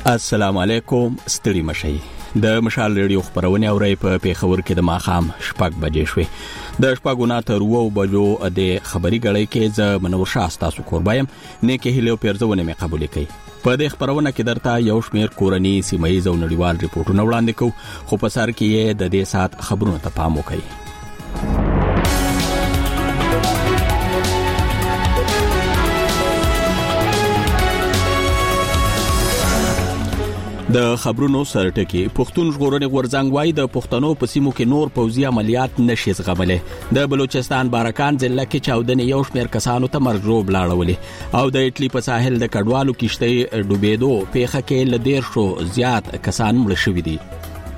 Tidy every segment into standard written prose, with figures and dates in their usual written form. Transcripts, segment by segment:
السلام علیکم، ستړي مشئ. د مشال ریډیو خبرونه اوري په پیښور کې د ماخام شپږ بجې شوې. د شپږونه تر 2 بجو د خبري غړې کې ز منور شاه تاسو قربایم نه کې هلو پیرزونه مې قبول کړي. په دې خبرونه کې درته یو شمېر کورنی سیمایي او نړیوال ریپورتونه وړاندې کوو، خو په سر کې د دې سات خبرونه ته پام وکړئ. د خبرونو سرټکی پښتون ژغورنې غورځنګ وايي د پښتنو په سیمو کې نور پوځي عملیات نشي زغملې. د بلوچستان بارکان ضلع کې چاودنې یو شمېر کسانو ته مرګ لاړولې او د اټلی په ساحل د کډوالو کشتۍ ډوبېدو پیښه کې لدیر شو زیات کسان مړ شوي دي.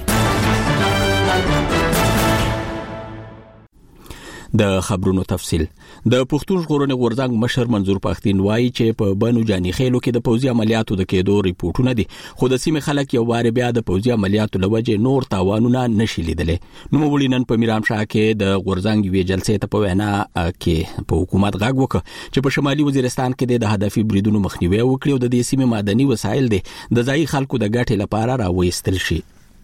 د خبرونو تفصیل. د پښتون ژغورنې غورځنګ مشر منظور پښتين وايي چې په بنو جاني خېلو کې د پوځي عملیاتو د کېدو ریپورتونه دي، خو د سیمې خلک یو واره بیا د پوځي عملیاتو لوجه نور تاوانونه نشي لیدلې. نو مولینن په میرامشاه کې د غورځنګ وی جلسې ته په وینا کې په حکومت غږ وکړ چې په شمالي وزیرستان کې د هدفي بریدونو مخنیوي وکړي او د دې سیمې معدني وسایل د ځای خلکو د ګټې لپاره راوېستل شي.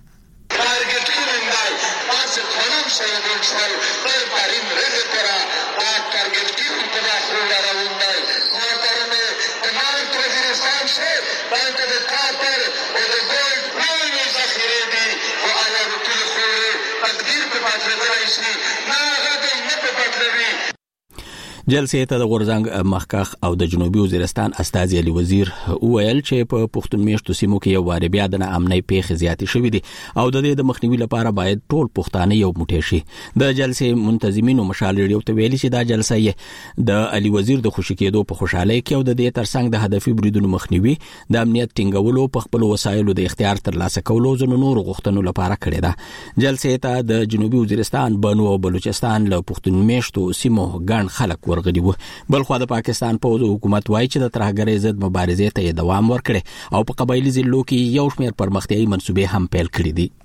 جلسې ته د غورځنګ مخکخ او د جنوبي وزیرستان استاذ علي وزیر وویل چې په پښتون میشتو سیمو کې یو واره بیا د ناامنۍ پیښې زیاتې شوې دي او د دې د مخنیوي لپاره باید ټول پښتانه یو موټی شي. د جلسې منتظمینو مشال ریډیو ته ویلي چې دا جلسه یې د علي وزیر د خوشی کېدو په خوشاله کې او د دې ترڅنګ د هدفي بریدونو مخنیوي، د امنیت ټینګولو، په خپل وسایلو د اختیار ترلاسه کولو ځنو نور غوښتنو لپاره کړې ده. جلسې ته د جنوبي وزیرستان، بنو او بلوچستان له پښتون میشتو سیمو ګڼ خلک ورغلي وو. بلخو د پاکستان پوځ حکومت وايي چې د ترهګرۍ ضد مبارزې ته دوام ورکړي او په قبایلی ضلعو کې یو شمېر پرمختیايي منصوبې هم پیل کړې دي.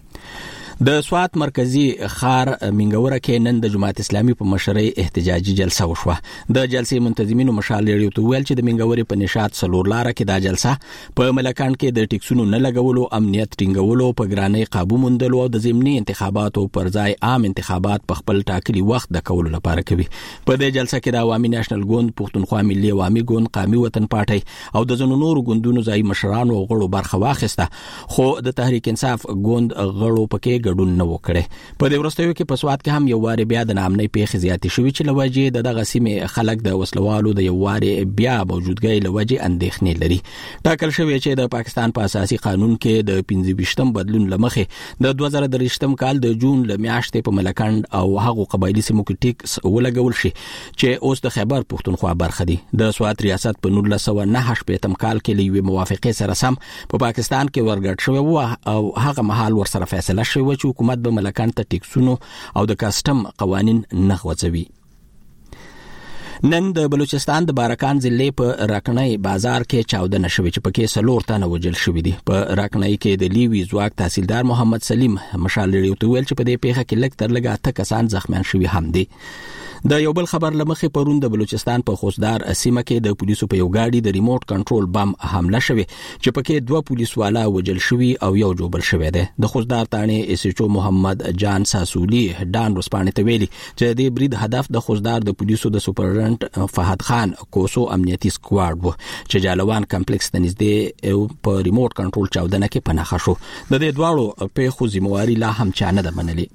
د سوات مرکزی خار منګوره کې نن د جماعت اسلامي په مشرۍ احتجاجي جلسه وشوه. د جلسې منتظمینو مشال ریډیو ته ویل چې د منګورې په نشاط سلور لار کې دا جلسه په ملکان کې د ټیکسونو نه لګولو، امنیت ټینګولو، په ګرانۍ قابو موندلو او د ضمني انتخاباتو پر ځای عام انتخابات په خپل ټاکلي وخت د کولو لپاره کوي. په دې جلسه کې د عوامي نېشنل ګوند، پښتونخوا ملي عوامي ګوند، قومي وطن پارټي او د ځینو نورو ګوندونو ځای مشرانو او غړو برخه واخیسته، خو د تحریک انصاف ګوند غړو پکې ګډون نه وکړي. په دې وروستیو کې په سوات کې هم یو واره بیا د ناامنۍ پیښې زیاتې شوې چې لوجه دغه سیمې خلک د وسلوالو د یو واره بیا موجودګۍ لوجه اندېښنې لري. ټاکل شوی چې د پاکستان په اساسي قانون کې د 25م بدلون لمخې د 2023م کال د جون لمیاشتې په ملکند او هغو قبایلی سیمو کې ټیکس ولګول شي چې اوس د خیبر پښتونخوا برخه دي. د سوات ریاست په 1998م کال کې لوي موافقه سره سم په پاکستان کې ورګډ شوی و او هغه مهال ورسره فیصله شوی چې حکومت به ملکان ته ټیکسونو او د کاستم قوانین نه غوڅوي. نن د بلوچستان د بارکان ضلع په راکنۍ بازار کې چاودنه شوې چې پکې 4 تنه وژل شوي دي. په راکنۍ کې د لیوي ځواک تحصیلدار محمد سلیم مشال ریډیو ته ویل چې په دې پیښه کې لږ تر لږه 8 کسان زخمیان شوي هم دي. د یو بل خبر لمخې پرون د بلوچستان په خوسدار سیمه کې د پولیسو په یو گاډي د ریموټ کنټرول بم حمله شوه چې پکې 2 پولیس والا وژل شوي او یو جوبل شوی دی. د خوسدار تانې اس ایچ او محمد جان ساسولی ډان رسپانې ته ویلي چې د برید هدف د خوسدار د پولیسو د سپرډنټ فهد خان کوسو امنیتي سکواډ وو چې جالوان کمپلیکس ته نږدې په ریموټ کنټرول چاودنه کې پناه شو. د دې دواړو په خو ذمہواری لا هم چا نه ده منلې.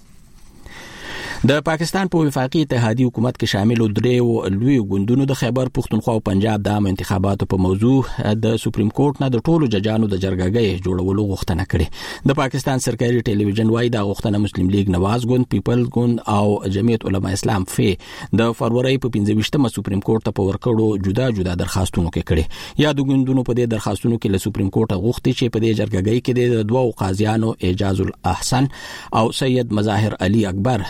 د پاکستان په وفاقي اتحادیه حکومت کې شامل درې لوی ګوندونو د خیبر پښتونخوا او پنجاب د عام انتخاباتو په موضوع د سپریم کورټ نه د ټولو ججانو د جرګهګۍ جوړولو غوښتنه کړې. د پاکستان سرکاري ټلویزیون وايي دا غوښتنه مسلم لیگ نواز ګوند، پیپل ګوند او جمعیت علما اسلام د فروری په 25مه سپریم کورټ ته په ورکړو جدا جدا درخواستونو کې کړې. یا د ګوندونو په دې درخواستونو کې له سپریم کورټ غوښتي چې په دې جرګهګۍ کې د 2 قاضیانو اعجاز الاحسن او سید مظاهر علي اکبر نقوي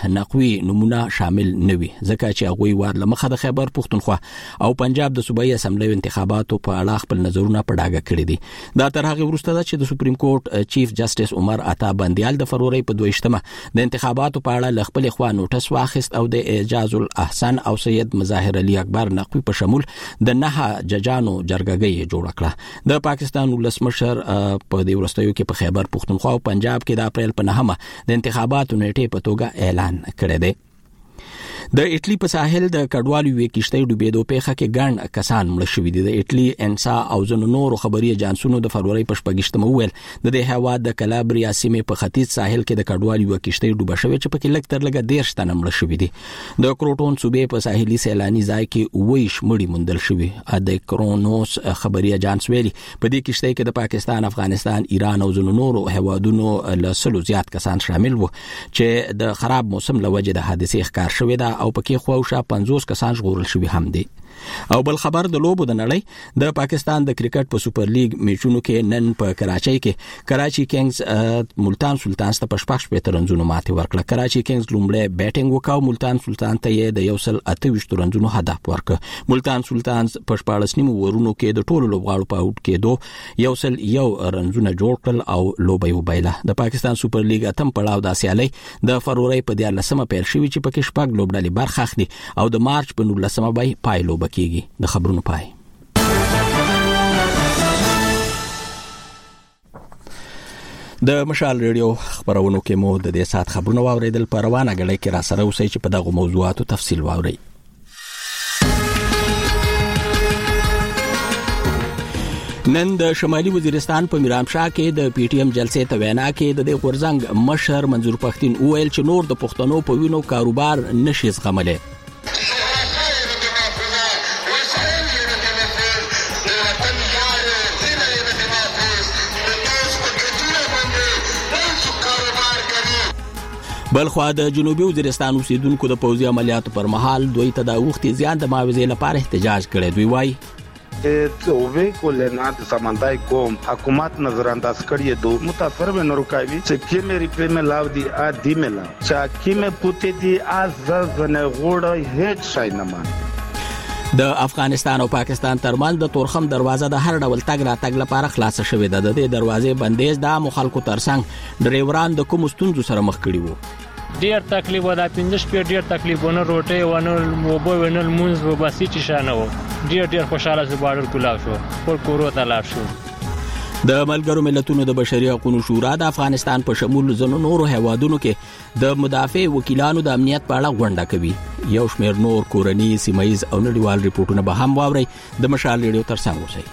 هغوی نمونه شامل نه وي ځکه چې هغوی وار لمخه د خیبر پښتونخوا او پنجاب د صوبایي اسمبلی انتخاباتو په اړه خپل نظرونه په ډاګه کړي دي. دا تر هغه وروسته ده چې د سپریم کورټ چیف جسټس عمر عطا بندیال د فروری په 22مه د انتخاباتو په اړه خپل خوا نوټس واخیست او د اعجاز الاحسان او سید مظاهر علي اکبر نقوی په شمول د 9 ججانو جرګه جوړ کړه. د پاکستان ولسمشر په دې ورستیو کې په خیبر پښتونخوا او پنجاب کې د اپریل په 9مه د انتخاباتو نیټه په توګه اعلان کړی دی. د اټلی په ساحل د کډوالو یو کشتۍ ډوبېدو پیښه کې ګڼ کسان مړه شوي دي. د اټلی انسا او ځینو نورو خبري اجانسونو د فروری په 28مه ویل د دې هیواد د کلابریا سیمې په ختیځ ساحل کې د کډوالو یو کشتۍ ډوبه شوې چې پکې لږ تر لږه 10 تنه مړه شوي دي. د کروټون صوبې په ساحلي سیلاني ځای کې 20 مړي موندل شوي. د کرونوس خبري اجانس ویلي په دې کشتۍ کې د پاکستان، افغانستان، ایران او ځینو نورو هیوادونو له 100 زیات کسان شامل وو چې د خراب موسم لوجه د حادثې ښکار شوې ده او پکې خواوشا 50 کسان ژغورل شوي هم دي. او بل خبر د لوبو د نړۍ د پاکستان د کرکټ په سوپر لیګ میچونو کې نن په کراچۍ کې کراچي کینګز ملتان سلطانز ته په 15 رنزونو ماتې ورکړه. کراچي کینګز لومړی بیټینګ وکاو، ملتان سلطان ته یې د 128 رنزونو هدف ورکړ. ملتان سلطانز په 14 نیمو ورونو کې د ټولو لوبغاړو په اوټ کېدو 101 رنزونه جوړ کړل او لوبه وبایله. د پاکستان سوپر لیګ اتم پړاو د سیالي د فروری په 14مه پیل شوی چې پکې شپږ لوبډلې برخه اخلي او د مارچ په 19مه به پای لوبه کیږي. د خبرونو پای. د مشال ریډیو خبرونو کې مو د دې سات خبرونه واوریدل. په روانه غړي کې را سره اوسئ چې په دغه موضوعاتو تفصیل واورئ. نن د شمالي وزیرستان په میرامشاه کې د پی ټی ایم جلسې ته وینا کې د غورزنګ مشر منظور پښتين وویل چې نور د پښتنو په وینو کاروبار نشي زغملی. بلخوا د جنوبي وزیرستان اوسیدونکو د پوځي عملیاتو پر مهال دوی ته د وختي زیان د معاوضې لپاره احتجاج کړی. دوی وایي اووی کولنات سمندای کوم حکومت نظر انداز کړی دو متاثر به نورکاوی چې کی مې ریپې مې لاو دی ا دی مې لا چې کی مې پوتې دی از زنه غوړ هیڅ شای نه مان. د افغانستان او پاکستان ترمنځ د تورخم دروازه د هر ډول تګ راتګ لپاره خلاص شوې ده. د دې دروازې بندیز د مخالکو ترڅنګ ډرایوران د کوم ستونزو سره مخ کړي وو. ډیر تکلیف ودا 15 په ډیر تکلیفونه روټي ونه موبو ونل مونږ وباسي چې شانه وو. ډیر خوشاله سو بارډر کولاو شو پر کورو ته لاړ شو. د ملګرو ملتونو د بشري حقوقو شورا د افغانستان په شمول ځینو نورو هیوادونو کې د مدافع وکیلانو د امنیت په اړه غونډه کوي. یو شمېر نور کورنی سیمایز او نړیوال ریپورتونه به هم واوري. د مشال ریډیو ترڅنګ اوسئ.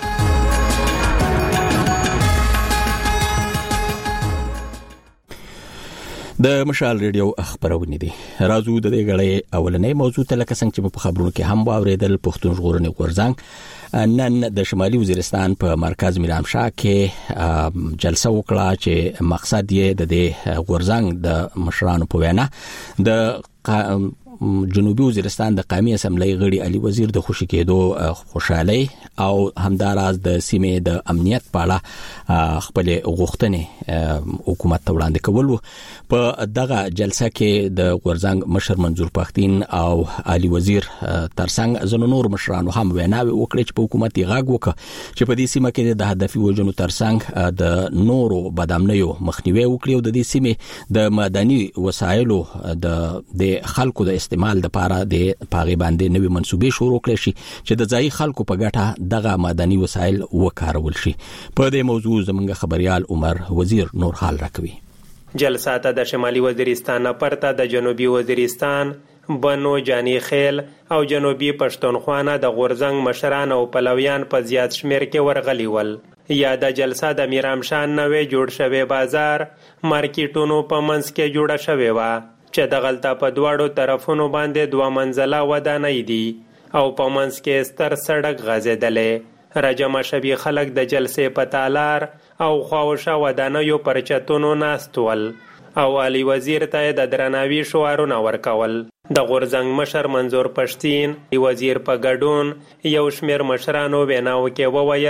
د مشال ریډیو خبرونه دي. راځو د دې غړې اولنې موضوع ته لکه څنګه چې په خبرونو کې هم واوریدل. پښتون ژغورنې غورځنګ نن د شمالي وزیرستان په مرکز میرامشاه کې جلسه وکړه چې مقصد یې د غورځنګ د مشرانو په وینا د جنوبي وزیرستان د قومي اسمبلی غړي علي وزیر د خوشی کېدو خوشحالي او همداراز د سیمې د امنیت په اړه خپل غوښتنې حکومت ته وړاندې کول. په دغه جلسه کې د غورځنګ مشر منظور پښتين او علي وزیر ترڅنګ ځینو نور مشرانو هم ویناوي وکړي چې په حکومت یې غاګ وکړي چې په دې سیمه کې د هدفي وژنو ترڅنګ د نورو بدامنیو مخنیوي وکړي او د دې سیمې د مدني وسایلو د خلکو د استعمال لپاره د پاغي باندې نوې منسوبې شروع کړې شي چې د ځای خلکو په ګټه دغه مدني وسایل وکارول شي. په دې موضوع زموږ خبريال عمر وزیر نور حال راکوي. جلسه ته د شمالي وزیرستان پرته د جنوبي وزیرستان، بنو، جانی خیل او جنوبي پښتونخوا نه د غورځنګ مشران او پلویان په زیات شمیر کې ورغلي ول. یا د جلسه د میرامشان نوې جوړ شوی بازار مارکیټونو په منځ کې جوړه شوی و چې د غلطه په دواړو طرفونو باندې 2 منزله ودانۍ دي او په منځ کې ستر سړک غځېدلې. راجمع شوي خلک د جلسې په تالار او خواوشا ودانیو پر چتونو ناست ول او علي وزیر ته د درناوي شعارونه ورکول. د غورځنګ مشر منظور پښتين وزیر په ګډون یو شمېر مشرانو ویناو کې وویل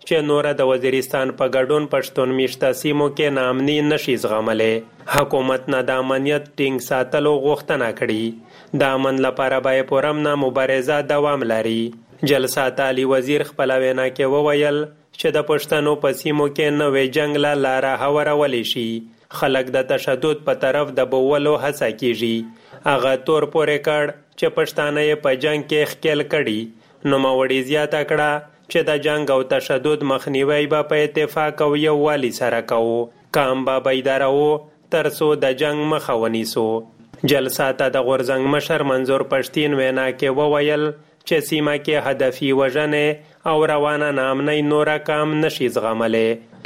چې نوره د وزیرستان په ګډون پښتون میشته سیمو کې ناامني نشي زغملی. حکومت نه د امنیت ټینګ ساتلو غوښتنه کړي. د امن لپاره باید پر امن مبارزه دوام لري. جلسه ته علي وزیر خپل وینا کې وویل چې د پښتنو په سیمو کې نوې جنگ له لاره هوارولی شي. خلک د تشدد په طرف د بولو هڅه کیږي. هغه تور پورې کړ چې پښتانه یې په جنگ کې ښکیل کړي. نوموړي زیاته کړه چې د جنگ او تشدد مخنیوی به په اتفاق او یووالي سره کوو. کام به بیداره وو تر څو د جنگ مخه ونیسو. جلسه ته د غورځنګ مشر منظور پښتین وینا کې وویل چې سیمه کې هدفي وژنې او روانه ناامنۍ نوره کام نشي زغملی.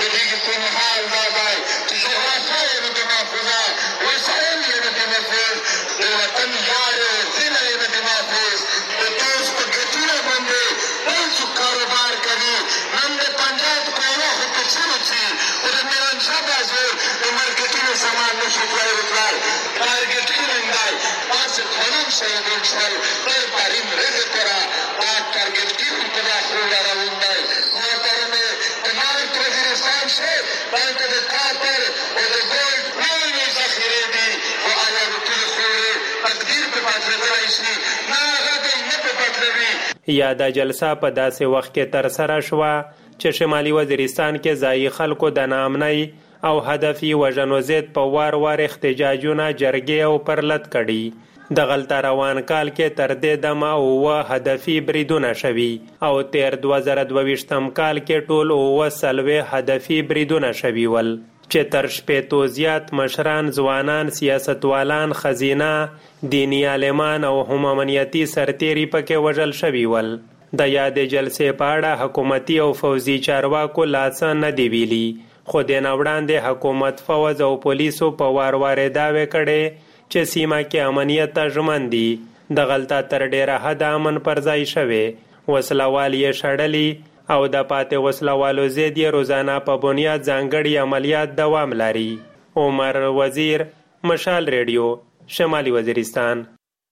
یا د جلسه په داسې وخت کې تر سره شوه چې شمالي وزیرستان کې ځایي خلکو د ناامنۍ او هدفي وژنو ضد په وار وار احتجاجونه جرګې او پرلت کړي. د غلطه روان کال کې تر دې دمه 9 هدفي بریدونه شوي او تیر 2022 کال کې ټول 9 هدفي بریدونه شوي ول چې تر 80 زیات مشران، ځوانان، سیاستوالان، خزینه، دینی عالمان او هم امنیتي سرتیري پکې وژل شوي ول. د یادې جلسې په اړه حکومتي او فوزي چارواکو لا څه نه دی ویلي، خو د نه وړاندې حکومت، فوز او پولیسو په وار وار دعوې کړې چې سیمه کې امنیت ژمن دي. د غلطه تر ډیره حد امن پر ځای شوی، وسلوال یې شړلی او د پاتې وسلوالو ضد یې روزانه په بنیاد ځانګړي عملیات دوام لري. عمر وزیر، مشال ریډیو، شمالي وزیرستان.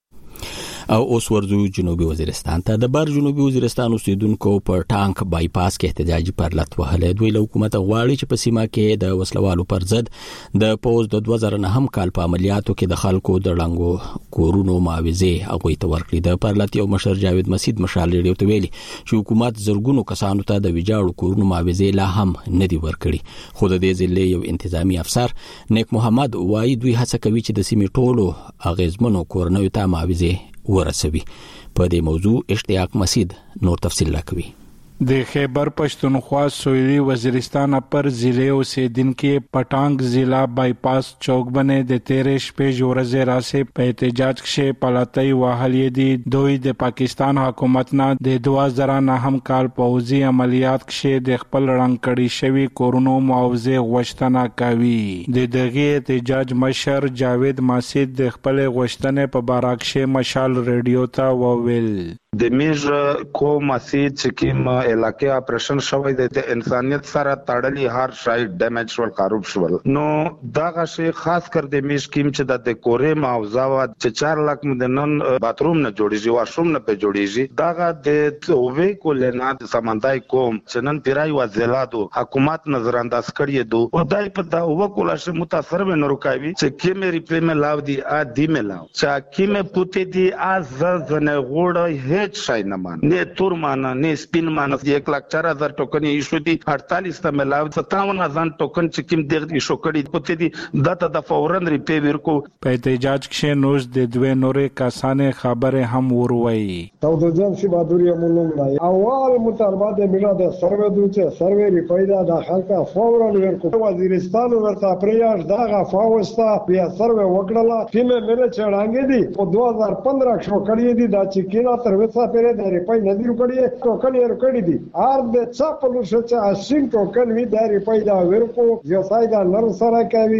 او اوس ورځو جنوبي وزیرستان ته. د بر جنوبي وزیرستان اوسیدونکو پر ټانک بایپاس کې احتجاجي پرلت وهلی. دوی له حکومت غواړي چې په سیمه کې د وسلوالو پر ضد د پوز د 2009 کال په عملیاتو کې د خلکو د ړنګو کورونو معاوضې هغوی ته ورکړي. د پرلت یو مشر جاوید مسید مشال ریډیو ته ویلي چې حکومت زرګونو کسانو ته د ویجاړو کورونو معاوضې لا هم نه دي ورکړي. خو د دې ضلع یو انتظامی افسر نیک محمد وایي دوی هڅه کوي چې د سیمې ټولو اغیزمنو کورنیو ته معاوضې ورسوي. په دې موضوع اشتیاق مسید نور تفصیل راکوي. د خیبر پښتونخوا سویلی وزیرستان پر ضلع اوسیدونکو پټانګ ضلع بایپاس چوک باندې د 13 شپې ورځې راسه په احتجاج کې پلاتای وهلې دي. دوی د پاکستان حکومت نه د 2009 کال پوځي عملیات کې د خپل رنګ کړي شوی کورونو معاوضه غوښتنه کوي. د دغه احتجاج مشر جاوید مسید د خپل غوښتنې په باره کې مشال ریډیو ته وویل. د میژ کوم مسید چې کوم علاقې اپریشن شوی د انسانیت سره تړلي هر شای ډیمیج ول خراب شول. نو دا غشي خاص کر د میژ کیم چې د کورې معاوضه وا چې 4 لک مدنن باتروم نه جوړیږي، واشروم نه په جوړیږي. دا د اووی کولنا د سمندای کوم چې نن پیرای وزلادو حکومت نظر انداز کړی دو او دای په دا وکولا ش متاثر و نورکاوی چې کیمه ریپلې لاو دی ا دی ملاو چې کیمه پوتې دی از زنه غوړ شای نه مان نه تور مان نه سپین مان 1,04,000 ټوکن یې شو دي 48 ته ملاو 57,000 ټوکن چې کوم دغه شو کړي پته دي دته د فورن ریپی ورکو. په احتجاج کې نوز د دوه نورې کسانې خبره هم وروي. تودجان سی بادوری مولوم نه اول مطالبات میرا د سروې دوچه سروې ریپیدا داخل کا فورن ورکو. وزیرستان ورته پریاش داغه فاوستا بیا سروې وکړه چې مې چړانګې دي په 2015 شو کړی دي دا چې کینا تر وسه پیره د ریپای ندی وکړي ټوکن یې وکړي دي ار د څاپلو چې اسین ټوکن وی د ریپای دا ورکو یو سایدا نر سره کوي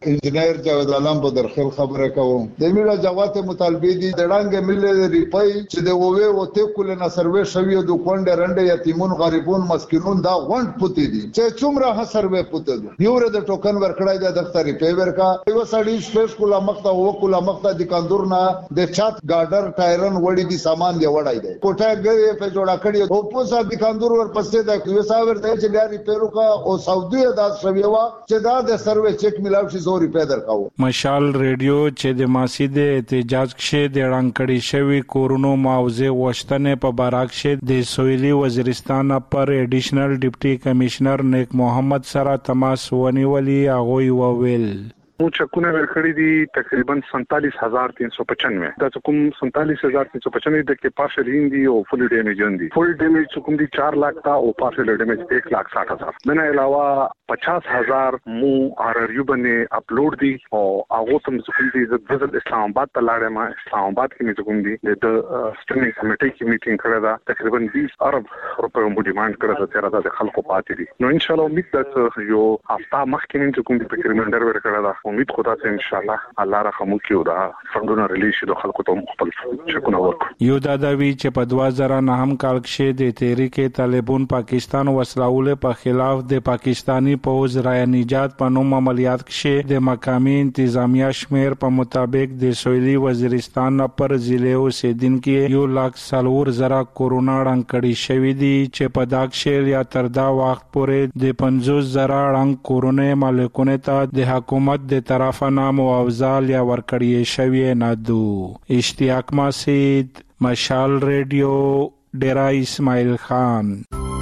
انجینیر جاوید عالم په درخل خبره کوم د میډیا جوات مطالبه دي د ډانګ ملي ریپای چې د ووي او ته کول نه سروې شوی د کونډه رنده یتیمون غریبون مسکینون دا غونډ پوتې دي چې څومره ها سروې پوتې دي یو د ټوکن ورکړای د دفتر ریپای ورکا یو سړی سپیس کولا مخته او کولا مخته د کاندور نه د چات ګاډر ټایرن وړي دي سامان دی وړای دی کوټه غوي په جوړه کړی او په صاحب د کاندور ور پسته د یو ساور ته چې بیا ریپیرو کا او سعودي د شویوا چې دا د سروې چیک ملاو شي زوري پیدا کاو مشال ریډیو چې د ماسید احتجاج کې د رانکړی شوی کورونو معاوضه وشتنه په باراک شه د سویلی وزیرستان پر ایډیشنل ډیپټي کمشنر نیک محمد سره تماس ونیولي هغه وویل مو چکونه ورکړی دي تقریبا 47395 دا کوم 47395 د کې پارشل هندي او فل ډیمیج هندي فل ډیمیج کوم دي 4 लाख تا او پارشل ډیمیج 1,60,000 دنه علاوه 50,000 مو RRU باندې اپلوډ دي او هغه تم کوم دي د اسلام آباد ته لاړم اسلام آباد کې مې کوم دي د سټینډینګ کمیټې کې میټینګ کړه دا تقریبا 20 ارب روپے مو ډیماند کړه چې راځي د خلکو پاتې دي نو ان شاء الله امید ده چې یو هفته مخکې مې کوم دي په ریمایندر ورکړه دا امید خدا ته ان شاء الله الله رحم وکړي دا فندونه ریلیز شي د خلکو ته خپل چکونه ورکړي یو داداوی چې په 2009 کال کې د تحریک طالبان پاکستان وسلاول په خلاف د پاکستانی پوز رای نجات په نوم عملیات کې د مقامی انتظامیه شمیر په مطابق د سویلی وزیرستان پر ضلع اوسیدونکو 1,40,000 کورونا رانکړي شوې دي چې په دا کې یا تر دا وخت پورې د 50,000 رنګ کورونا مالکونه ته د حکومت د طرفه معاوضه یا ورکړی شوی نه دو. اشتیاق مسید، مشال ریډیو، ډیرا اسماعیل خان.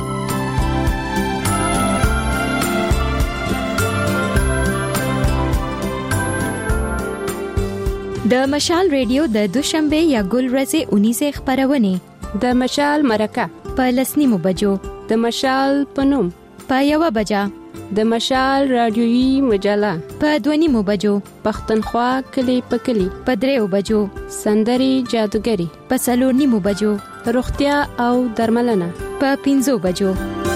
د مشال ریډیو د دوشنبه یا ګل ورځې 19 خبرونه د مشال مرکه په 10 بجو، د مشال پنوم په 1 بجه، د مشال رادیویی مجله په 2 بجو، پښتونخوا کلی په کلی په 3 بجو، سندري جادوګری په 4 بجو، روغتیا او درملنه په 5 بجو.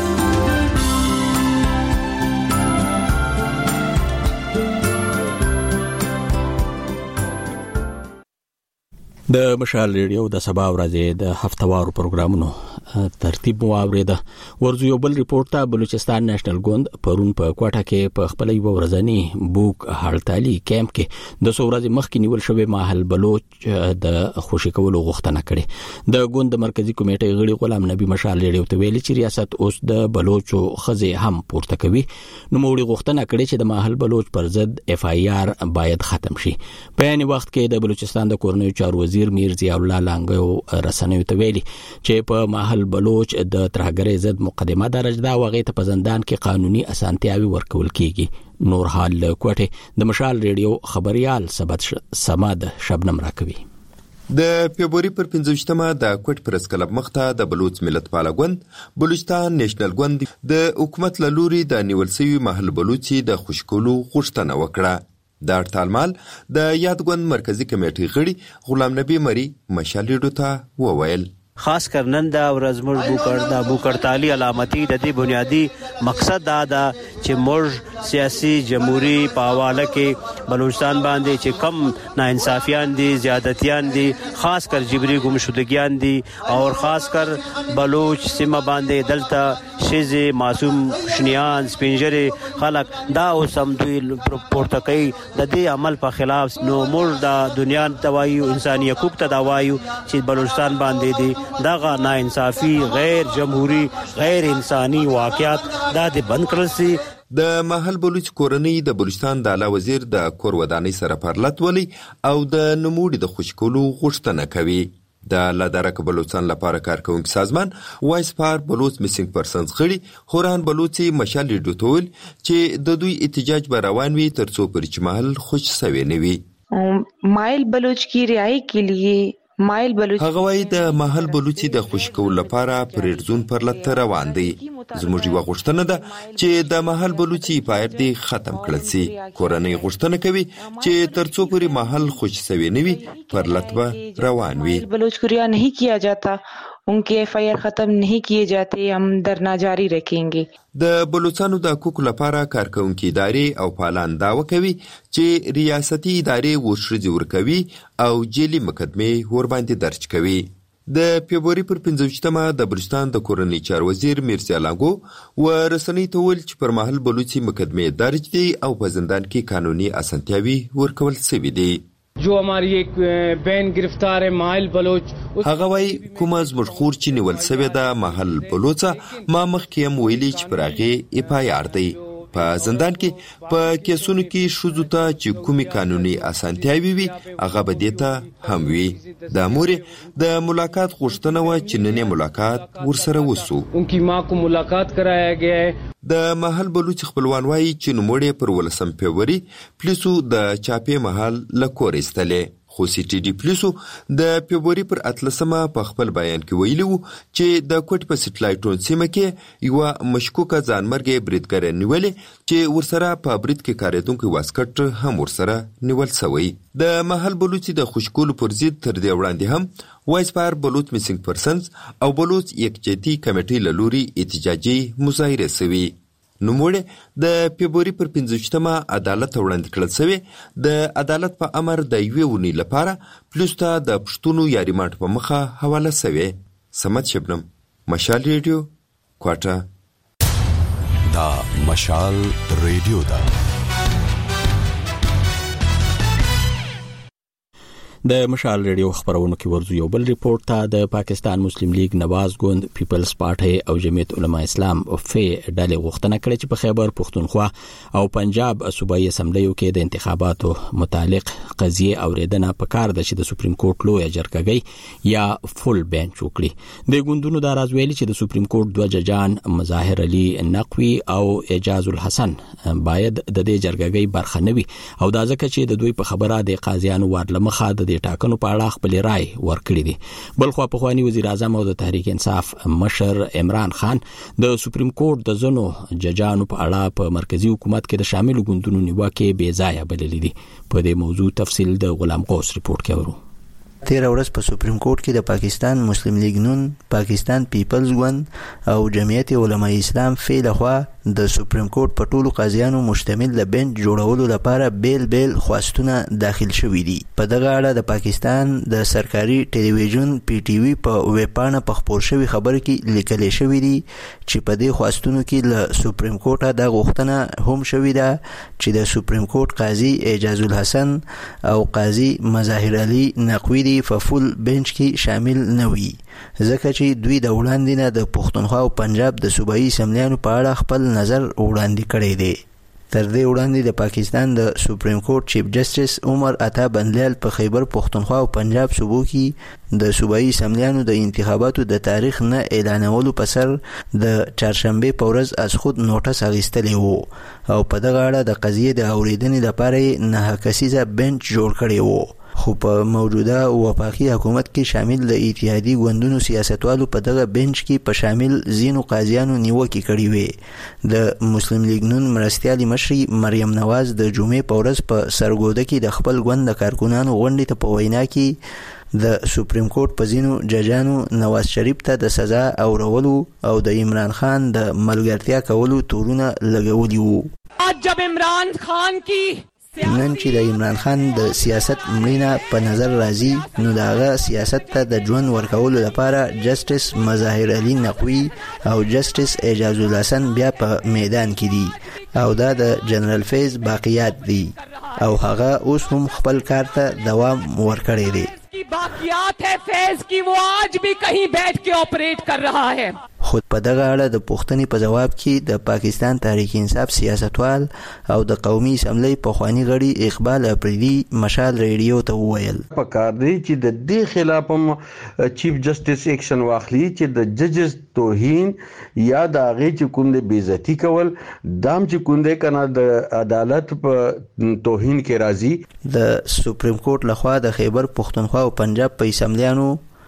د مشال ریډیو د سبا ورځې د هفتوارو پروګرامونو ترتیب مو اوریده. ورځو یو بل ریپورت ته بلوچستان نېشنل ګوند پرون په کوټه کې په خپل یو ورځنی بوک هړتالي کیمپ کې د ورځې مخکې نیول شوی ماحل بلوچ د خوشی کولو غوښتنه کړې. د ګوند مرکزی کمیټې غړي غلام نبی مشال ریډیو ته ویلي چې ریاست اوس د بلوچو خزه هم پورته کوي. نو موږ غوښتنه کړې چې د ماحل بلوچ پر ضد FIR باید ختم شي. په یاني وخت کې د بلوچستان د کورنیو چارو وزیر میر ضیاء الله لانګو رسنیو ته ویلي چې په ماحل بلوچ د ترهګرۍ ضد مقدمه درج دا وغه ته په زندان کې قانوني اسانتیاوي ورکول کیږي. نور حال کوټه د مشال ریډیو خبريال ثبت سماد شبنم راکوي. د فبرवरी پر 15مه د کوټ پرس کلب مخته د بلوچ ملت پاله ګوند بلوچستان نېشنل ګوند د حکومت لوري د نیول شوی محل بلوچي د خوشکولو غوښتنه وکړه. د هړتالمال د یاد ګوند مرکزی کمیټې غړي غلام نبی مری مشال ریډیو ته وویل خاص کر نن دا ورځ بوکړتالي علامتي د دې بنیادی مقصد دا ده چې موږ سیاسي جمهوریت په حواله کې بلوچستان باندې چې کم ناانصافیان دي، زیادتیان دي، خاص کر جبري گمشدگیان دي او خاص کر بلوچ سیمه باندې دلته شیزه معصوم شنیان سپینجره خلک دا اوسم دوی پورته کوي د دې عمل په خلاف. نو موږ د دنیا توایو انساني حقوق ته دا وایو چې بلوچستان باندې دي دغه ناانصافي، غیر جمهوری، غیر انساني واقعیت دا د بند کړل سي. د محل بلوچ کورنۍ د بلوچستان د اعلی وزیر د کور ودانۍ سره پرلط ولي او د نموړي د خوشکولو غوښتنه کوي. د لادرک بلوچستان لپاره کارکونکي سازمان وایس پار بلوچ میسنګ پرسنز غړي خوران بلوچي مشال ریډیو ته ویل چې د دوی احتجاج به روان وي ترڅو پر چې محل خوش سوي نه وي. مایل بلوچ کی رعایت کے لیے مایل بلوچ هغه وایي د محل بلوچي د خوشکول لپاره پرېرزون پر لټ روان دي. زموږ یو غوښتنه ده چې د محل بلوچي پایر دی ختم کړل سي. کورنۍ غوښتنه کوي چې ترڅو پورې محل خوش سوي نه وي پر لټ روان وي. بلوچ کو رعایت نہیں کیا جاتا उनके FIR खत्म नहीं किए जाते हम धरना जारी रखेंगे। د بلوچستان د حقوقو لپاره کارکونکي ادارې او فعالان دعوه کوي چې ریاستي ادارې ورشرځي ورکوي او جیلي مقدمې ورباندې درج کوي. د فبرवरी پر 15مه د بلوچستان د کورنۍ چارو وزیر میرزا لانګو ورسنۍ ته ویل چې پر مهال بلوچي مقدمې درج دي او په زندان کې قانوني اسانتیاوي ورکول شوې دي. جو हमारी एक बहन गिरफ्तार है माहिल बलोच هغه وای کوم زموږ خور چې نیول شوی دا محل بلوچا ما مخکې هم ویلي چې پر هغه FIR دی. په زندان کې په کیسونو کې شوزو ته چې کومي قانوني اسانتیاوي وي هغه به دیتا هم وي. د مورې د ملاقات غوښتنه و چې نن ملاقات ورسره وسو. انکی ما کو ملاقات کرایا گیا ہے. د محل بلوچ خپلوان وایي چې نوموړی پر 18 فبرवरी پولیسو د چاپې محل لکور استلې. خو CTD پولیسو د فبرवरी پر 18مه په خپل بیان کې ویلي وو چې د کوټ په سټلایټون سیمه کې یو مشکوکه ځانمرګي بریدګر نیولې چې ورسره په برید کې کارېدونکو واسکټ هم ورسره نیول شوی. د محل بلوچي د خوشکول پر ضد تر دې وړاندې هم وایس پار بلوچ میسنګ پرسنز او بلوچ یکجهتي کمیټې له لوري احتجاجي مظاهره شوی. نوموړی د فبرवरी پر 15مه عدالت وړاندې کړل شوی. د عدالت په امر د یوې ونې لپاره پولیسو ته د پښتون یا ریمانډ په مخه حواله شوی. سمت شبنم، مشال ریډیو، کوټه. دا مشال ریډیو دا د مشال ریډیو خبرونو کې ورزو یو بل ریپورت ته د پاکستان مسلم لیگ نواز ګوند پیپلز پارټي او جمعیت علماء اسلام فی ډلې غوښتنه کړې چې په خیبر پختونخوا او پنجاب صوبایي اسمبلیو کې د انتخاباتو متعلق قضیه اوریدنه پکار ده چې د سپریم کورټ لوی جرګه یا فل بینچ وکړي. د ګوندونو د راز ویلي چې د سپریم کورټ دوه ججان مظاهر علي نقوی او اعجاز الحسن باید د دې جرګې برخه نه وي او دا ځکه چې د دوی په خبره د قاضیانو ورلمخه د ټاکنو په اړه خپل رائے ورکړي دي. بلخو پخوانی وزیر اعظم او د تحریک انصاف مشر عمران خان د سپریم کورټ د زنو ججانو په اړه په مرکزی حکومت کې د شامل ګوندونو نیوکه بې ځایه بللې دي. په دې موضوع تفصیل د غلام قوس ریپورت کې ورو. 13 ورځ په سپریم کورټ کې د پاکستان مسلم لیگ نون، پاکستان پیپلز ګوند او جمعیت علماء اسلام فی لخوا د سپریم کورټ په ټولو قاضیانو مشتمل د بنچ جوړولو لپاره بیل بیل خواستونه داخل شوي دي. په دغه اړه د پاکستان د سرکاري ټلویزیون PTV په ویبپاڼه په خپور شوي خبر کې لیکل شوی دی چې په دې خواستونو کې له سپریم کورټه د غوښتنه هم شوې ده چې د سپریم کورټ قاضي اعجاز الحسن او قاضي مظاهر علي نقوی په فول بنچ کې شامل نه وي ځکه چې دوی د وړاندې نه د پښتونخوا او پنجاب د صوبایي اسمبلیانو په اړه خپل نظر وړاندې کړی دی. تر دې وړاندې د پاکستان د سپریم کورټ چیف جسټس عمر عطا بندلیال په خیبر پښتونخوا او پنجاب صوبو کې د صوبایي اسمبلیانو د انتخاباتو د تاریخ نه اعلانولو په سر د چهارشنبه په ورځ از خود نوټس اخیستلی وو او په دغه اړه د قضیې د اورېدنې لپاره یې 9 کسیزه بنچ جوړ کړی وو. خو په موجوده وفاقي حکومت کې شامل د اتحادي ګوندونو سیاستوالو په دغه بنچ کې په شامل ځینو قاضیانو نیوکې کړې وې. د مسلم لیگ نون مرستیالي مشري مریم نواز د جمعې په ورځ په سرګوده کې د خپل ګوند د کارکونانو غونډې ته په وینا کې د سپریم کورټ په ځینو ججانو نواز شریف ته د سزا اورولو او د عمران خان د ملګرتیا کولو تورونه لګولي وو. جب عمران خان کی نن چې د عمران خان د سیاست مړینه په نظر راځي نو داغه سیاست ته د ژوند ورکولو لپاره جسټس مظاهر علي نقوی او جسټس اعجاز الحسن بیا په میدان کې دي او دا د جنرال فیض باقیات دي او هغه اوس هم خپل کار ته دوام ورکړی دی. باقیات ہے فیض کی وہ آج بھی کہیں بیٹھ کے آپریٹ کر رہا ہے. خود په دغه اړه د پوښتنې په جواب کې د پاکستان تحریک انصاف سیاستوال او د قومي اسمبلی پخوانی غړي اقبال اپریدي مشال ریډیو ته وویل په کار دی چې د دې خلاف هم چیف جسټس ایکشن واخلي چې د ججز توهین یا د هغې چې کوم د بې عزتي کول دام چې کوم دی کنه د عدالت په توهین کې راځي. د سپریم کورټ لخوا د خیبر پښتونخوا او پنجاب په اسمبلیانو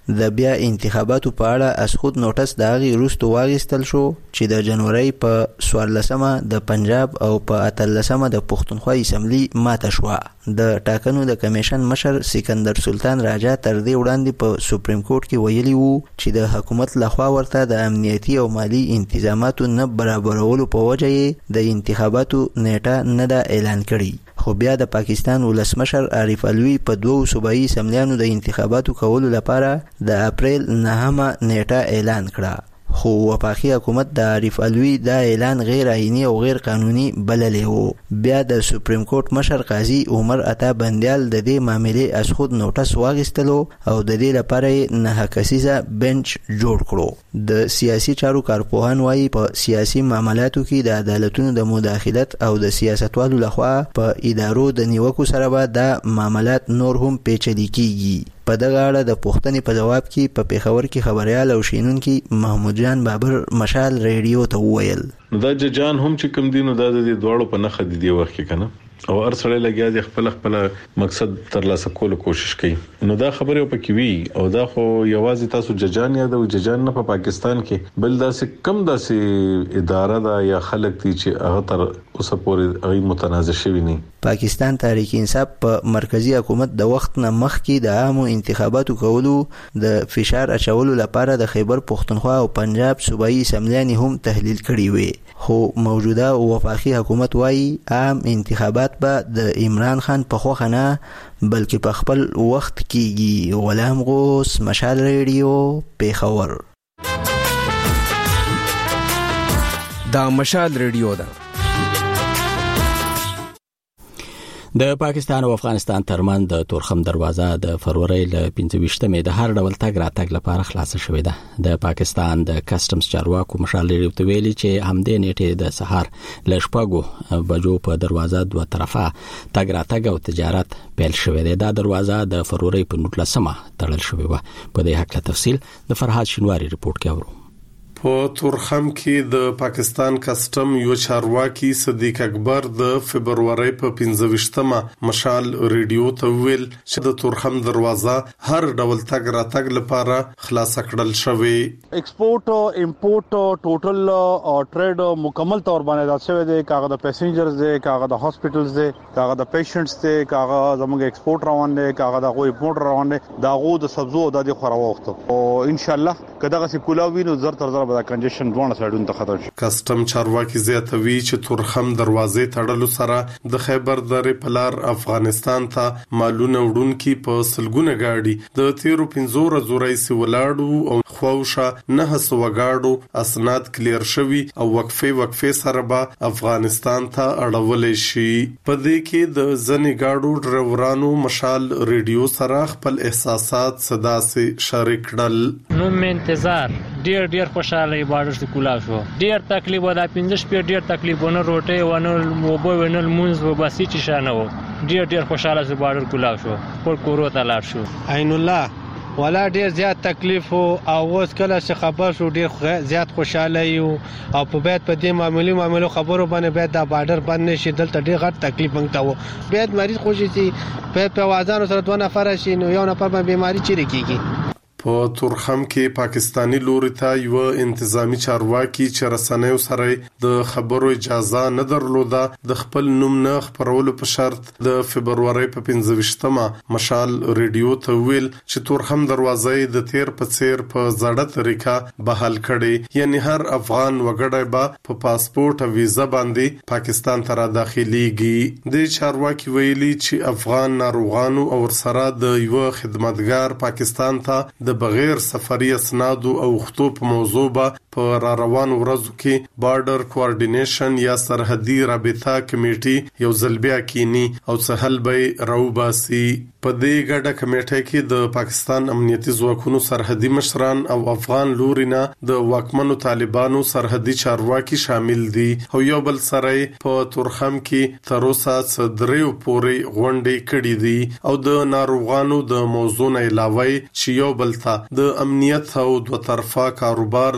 د بیا انتخاباتو په اړه اسخود نوټس د هغې وروسته واخیستل شو چې د جنورۍ په 14مه د پنجاب او په 18مه د پښتونخوا اسمبلی ماته شوه. د ټاکنو د کمیشن مشر سکندر سلطان راجا تر دې وړاندې په سپریم کورټ کې ویلي وو چې د حکومت لخوا ورته د امنیتي او مالی انتظاماتو نه برابرولو په وجه یې د انتخاباتو نیټه نه ده اعلان کړي. خو بیا د پاکستان ولسمشر عارف علوي په 2 صوبایي اسمبلیانو د انتخاباتو کولو لپاره د اپریل 9مه نیټه اعلان کړه. خو وفاقي حکومت د عارف علوي دا اعلان غیر آئینی او غیر قانوني بللی وو. بیا د سپریم کورټ مشر قاضي عمر عطا بندیال د دې معاملې از خود نوټس واخیستلو او د دې لپاره یې 9 کسیزه بنچ جوړ کړو. د سیاسي چارو کارپوهان وایي په سیاسي معاملاتو کې د عدالتونو د مداخلت او د سیاستوالو لخوا په ادارو د نیوکو سره به دا معاملات نور هم پیچلي کیږي. په دغه اړه د پوښتنې په جواب کې په پیښور کې خبريال او شینونکي محمود جان بابر مشال ریډیو ته وویل نو دا جان هم چې کوم دینو دا د دواړو په نخ دي وخت کې کنه او ارسله لګیا د خپل مقصد ترلاسه کولو کوشش کوي. نو دا خبره په کې وی او دا خو یوازې تاسو ججان یا د ججان نه په پاکستان کې بل داسې کم داسې اداره دا یا خلک دي چې هغه تر اوسه پورې غي متنازع شوی نه. پاکستان تحریک انصاف په مرکزی حکومت د وخت نه مخکې د عامو انتخاباتو کولو د فشار اچولو لپاره د خیبر پښتونخوا او پنجاب صوبایي اسمبلیانې هم تحلیل کړي وي. خو موجوده وفاقي حکومت وایي عام انتخابات به د عمران خان په خوښه نه بلکې په خپل وخت کېږي. غلام غوث مشال ریډیو پیښور. دا مشال ریډیو ده. د پاکستان او افغانستان ترمن د تورخم دروازه د فروری ل 25مې د هر ډول تګ راتګ لپاره خلاصه شوې ده. د پاکستان د کسټمز چارواکو مشال لري ویلي چې همدې نیټه د سهار ل 6 بجو په دروازه دوه طرفه تګ راتګ او تجارت پیل شوې ده. دا دروازه د فروری په 19مه تړل شوې و. په دې حق له تفصیل د فرهاد شینواری رپورت کې اورو. په تورخم کې د پاکستان کسټم یو چارواکي صدیق اکبر د فبرवरी په 25مه مشال ریډیو ته ویل چې د تورخم دروازه هر ډول تګ راتګ لپاره خلاص کړل شوی. ایکسپورټ او امپورټ ټوټل ټریډ مکمل تور باندې دا شوی دی. کاغه د پیسنجرز دی، کاغه د هاسپټلز دی، کاغه د پیشنټس دی، کاغه زموږ ایکسپورټ روان دی، کاغه د غوي امپورټ روان دی. دا غو د سبزو د خورا وخت او ان شاء الله کداغه سی کولاوی نو زر تر زر د کنجشن دوه سایډونو ته ختم شي. کسټم چارواکي زیاتوي چې تورخم دروازې تړلو سره د خیبر درې پلار افغانستان ته مالونه وړونکي په سلګونه گاډي د 13 ورځې سی ولاړو او خوښه 900 گاډو اسناد کلیر شوی او وقفه سره به افغانستان ته اړول شي. په دې کې د ځنې گاډو ډرایورانو مشال ریډیو سره خپل احساسات صدا سي شریک کړل. نو انتظار ډیر خوشاله بارش کولا شو. ډیر تکلیف ودا 15 شپې ډیر تکلیفونه روټه ونه موبو ونل مونز و باسي چې شانه و. ډیر خوشاله زه بارش کولا شو. پر کورو ته لاړ شو. عین الله ولا ډیر زیات تکلیف او اوس کله چې خبر شو ډیر زیات خوشاله یو او په بیت په دې معاملو خبرو باندې بیت دا بارډر باندې نشي دلته ډیر غټ تکلیف منګتا و. بیت مریض خوشي سي په وازانو سره دوه نفر شي نو یو نفر باندې بیماری چیرې کیږي. په تورخم کې پاکستانی لوري ته یو انتظامی چارواکي چې رسنیو سره د خبرو اجازه نه درلوده د خپل نوم نه خبرولو په شرط د فبرवरी په 25مه مشال ریډیو ته ویل چې تورخم دروازه د تیر په څیر په زړه طریقه بحال کړي. یعنی هر افغان وګړی به په پاسپورت او ویزا باندې پاکستان ته داخليږي. د چارواکي ویلي چې افغان ناروغانو او سره د یو خدمتګار پاکستان ته د بغیر سفري اسناد او خطو په موضوع به په را روان ورځو کې بارډر کوارډینیشن یا سرحدي رابطه کمیټي یو ځل بیا کینی او سهل به راوباسي. په دې ګډه کمیټه کې د پاکستان امنیتي ځواکونو سرحدي مشران او افغان لورینه د واکمنو طالبانو سرحدي چارواکي شامل دي او یو بل سره په تورخم کې تر اوسه صدریو پوري غونډې کړې دي او د ناروغانو د موضوع نه علاوه چې یو بل ته د امنیت او دوه طرفه کاروبار زیاتول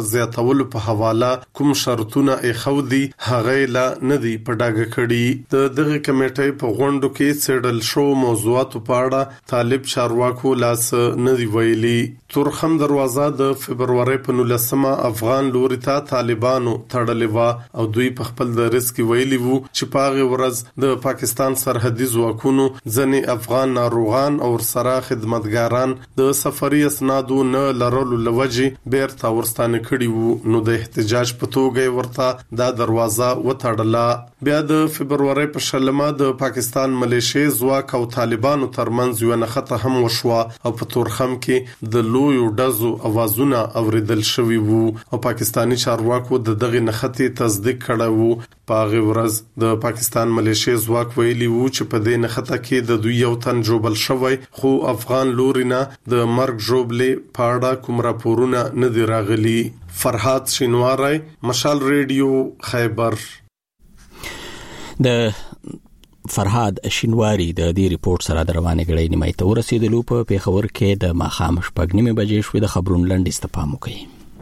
ودرولو په حواله کوم شرطونه اخودي هغه لا ندي په ډاګه کړي. د دغه کمیټې په غونډو کې څېړل شو موضوعاتو په اړه طالب چارواکو لاس ندي ویلي. تورخم دروازه د فبرवरी په 19 افغان لوري ته طالبانو تړلې و او دوی په خپل درس کې ویلي وو چې په هغه ورځ د پاکستان سرحدي ځواکونو ځنې افغان ناروغان او سره خدمتګاران د سفري اسنادو نه لرلو لوجې بیرته ورستانه کړي وو. نو د احتجاج په توګه ورته دا دروازه وتړله. بیا د فبرवरी په شلمه د پاکستان ملیشي ځواک او طالبانو ترمنځ یو نښته هم وشوه او په تورخم کې د لویو ډزو اوازونه اوریدل شوي وو او پاکستانی چارواکو د دغه نښتې تصدیق کړی وو. په هغه ورځ د پاکستان ملیشي ځواک ویلي وو چې په دې نښته کې د دوی یو تن جوبل شوی خو افغان لورینه د مرګ جوړبلې په اړه کوم راپورونه نه دي راغلي. فرحات شینواری، مشال ریډیو، خیبر. د فرهاد شینواری د دې ریپورت سره د روانې غړې نیمه ته ورسېدلو. په پیښور کې د ماښام 6:30 بجې شوې. د خبرونو لنډیز ته پام وکړئ.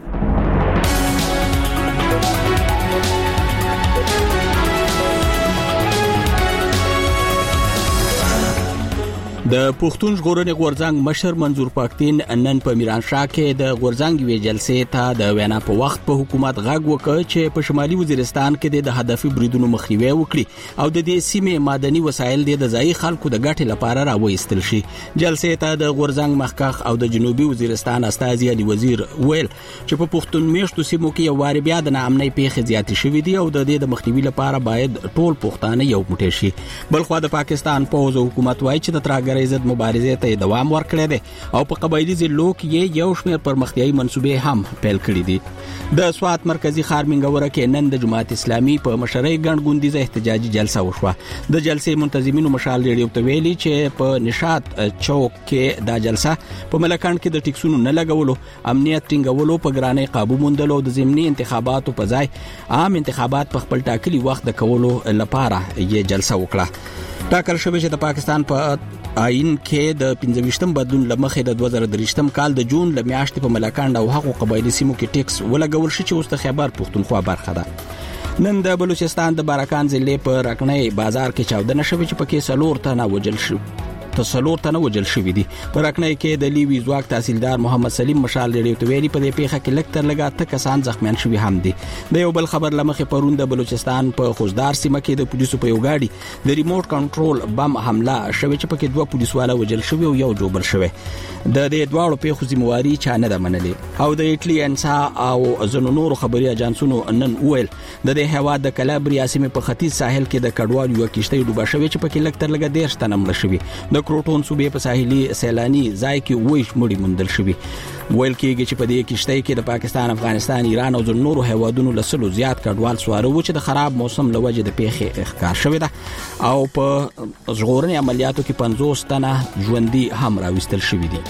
د پښتون ژغورنې غورځنګ مشر منظور پاکتین نن په میرانشاه کې د غورځنګ وی جلسې ته د وینا په وخت په حکومت غږ وکړ چې په شمالي وزیرستان کې د هدفي بریدونو مخنیوي وکړي او د دې سیمې معدني وسایل د ځایي خلکو د ګټې لپاره راوېستل شي. جلسې ته د غورځنګ مخکخ او د جنوبي وزیرستان استازي علي وزیر ویل چې په پښتون میشتو سیمو کې یو واری بیا د ناامنۍ پیښې زیاتې شوې دي او د دې د مخنیوي لپاره باید ټول پښتانه یو موټی شي. بلخو د پاکستان پوځ او حکومت وایي چې د ترهګرۍ ضد مبارزې ته دوام ورکړی دی او په قبایلی ضلعو کې یو شمېر پرمختیایي منصوبې هم پیل کړي دي. د سوات مرکزی ښار منګوره کې نن د جماعت اسلامي په مشرۍ ګڼ ګوندیزه احتجاجي جلسه وشوه. د جلسې منتظمینو مشال ریډیو ته ویلي چې په نشاط چوک کې دا جلسه په ملکان کې د ټیکسونو نه لګولو، امنیت ټینګولو، په ګرانۍ قابو موندلو او د ضمني انتخاباتو په ځای عام انتخابات په خپل ټاکلي وخت د کولو لپاره یې جلسه وکړه. ټاکل شوی چې د پاکستان په آئین کې د 25م بدلون لمخې د 2023م کال د جون لمیاشتې په ملکان او هغو قبایلی سیمو کې ټیکس ولګول شي چې اوس د خیبر پښتونخوا برخه ده. نن د بلوچستان د بارکان ضلع په رکنۍ بازار کې چاودنه شوې چې پکې 4 تنه وژل شو. تسلور تنه وجل شوې دي. په رکنۍ کې د لیوي ځواک تحصیلدار محمد سلیم مشال ریډیو ته ویلي په دې پیښه کې لکتر لګا ته کسان زخمیان شوي هم دي. د یو بل خبر لمخې پرون د بلوچستان په خوزدار سیمه کې د پولیسو په یو گاډي د ریموټ کنټرول بم حمله شوې چې پکې 2 پولیسواله وجل شوي او یو جوبل شوی. د دې دواړو پیښو ذمہواری چا نه ده منلې. او د ایټلی انسا او زنو نور خبري اجانسونو نن ویل د دې هوا د کلابریا سیمه په ختیځ ساحل کې د کډوالو یو کشته ډوبه شوې چې پکې لکتر لګا 10 تنه مړ شوي. د کروټون صوبې په ساحلي سیلاني ځای کې وېش مړي موندل شوي. ویل کېږي چې په دې کشته کې د پاکستان، افغانستان، ایران او د نورو هیوادونو له سلو زیات کډوال سواره و چې د خراب موسم له وجې د پیښې ښکار شوې ده او په ژغورنې عملیاتو کې 50 تنه ژوندي هم راوستل شوي دي.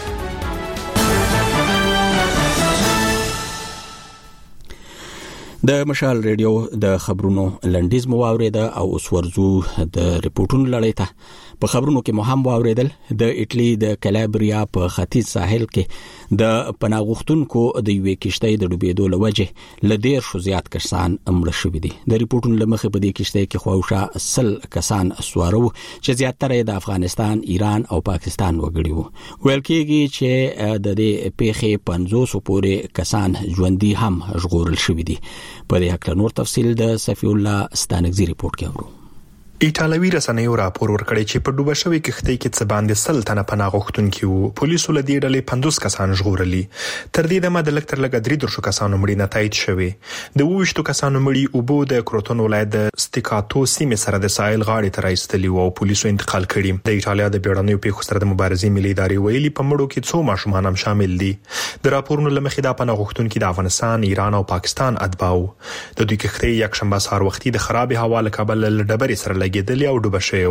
د مشال ریډیو د خبرونو لنډیز مو واوریده او اوس ورزو د ریپورتونو لړۍ ته. په خبرونو کې مو هم واوریدل د ایټلی د کلابریا په ختیځ ساحل کې د پناهغوښتونکو د یوې کشتۍ د ډوبېدو له وجې له 10 زیات کسان مړه شوي دي. د ریپورتونو له مخې په دې کشتۍ کې خواوشا 100 کسان سواره وو چې زیاتره د افغانستان، ایران او پاکستان وګړي وو. ویل کېږي چې د دې پیښې 500 پورې کسان ژوندي هم ژغورل شوي دي. په دې حق نور تفصیل د صفی الله ستانګزي ریپورت کې اورو. ایټالوي رسنیو راپور ورکړی چې په ډوبه شوې کښتۍ کې څه باندې 100 تنه پناهغوښتونکي وو. پولیسو له دې ډلې 50 کسان ژغورلي. تر دې دمه د لکتر لګ 3 کسانو مړي نه تایید شوي. د 20 کسانو مړي اوبو د کروټون ولایت د ستیکاتو سیمې سره د ساحل غاړې ته راایستلي وو او پولیسو انتقال کړي. د ایټالیا د بیړنیو پیښو سره د مبارزې ملي ادارې ویلي په مړو کې څو ماشومان هم شامل دي. د راپورونو لمخې دا پناهغوښتونکي د افغانستان، ایران او پاکستان اتباع. د دوی کښتۍ یکشنبه سهار وختي د خراب هوا له کبله له ډبرې سره لګېدلې او ډوبه شوې وه.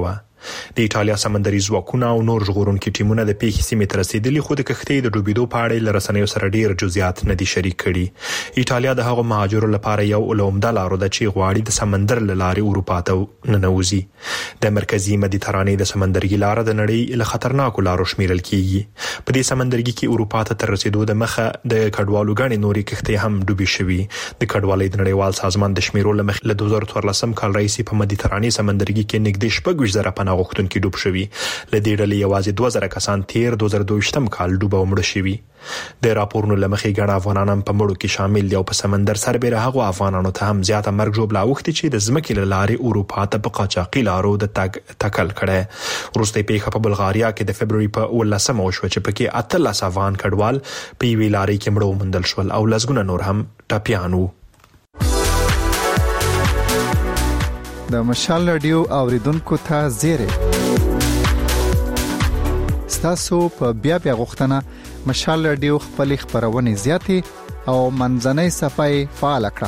د ایټالیا سمندري ځواکونه او نور ژغورونکي ټیمونه د پیښې سیمې ته رسیدلي، خو د کښتۍ د ډوبېدو په اړه له رسنیو سره ډیر جزئیات نه دي شریک کړي. ایټالیا د هغو مهاجرو لپاره یو عمده لار ده چې غواړي د سمندر له لارې اروپا ته ننوځي. د مرکزي مدیترانې د سمندرګي لار د نړۍ له خطرناکو لارو شمیرل کیږي. په دې سمندرګي کې اروپا ته تر رسیدو د مخه د کډوالو غاڼې نوري کښتۍ هم ډوبې شوي. د کډوالۍ د نړیوال سازمان د شمیرو له مخې له 2014 کال راهیسې په مدیترانې سمندرګي کې نږدې 6,000 پناه غوښتونکي ډوب شوي. له دې ډلې یوازې 2,000 کسان تیر 2022 کال ډوب او مړه شوي. د راپورونو له مخې ګڼ افغانان هم په مړو کې شامل دي او په سمندر سربېره هغو افغانانو ته هم زیاته مرګ ژوبله اوښتې چې د ځمکې له لارې اروپا ته په قاچاقي لارو د تګ ټکل کړی. وروستۍ پیښه په بلغاریا کې د فبروري په 18 وشوه چې پکې 18 افغان کډوال په یوې لارې کې مړه وموندل شول او لسګونه نور هم ټپیان وو. د مشال رادیو اوریدونکو ته زیری ستاسو په بیا غوښتنه مشال رادیو خپل خبرونه زیاتې او منځنۍ صفحه فعال کړه.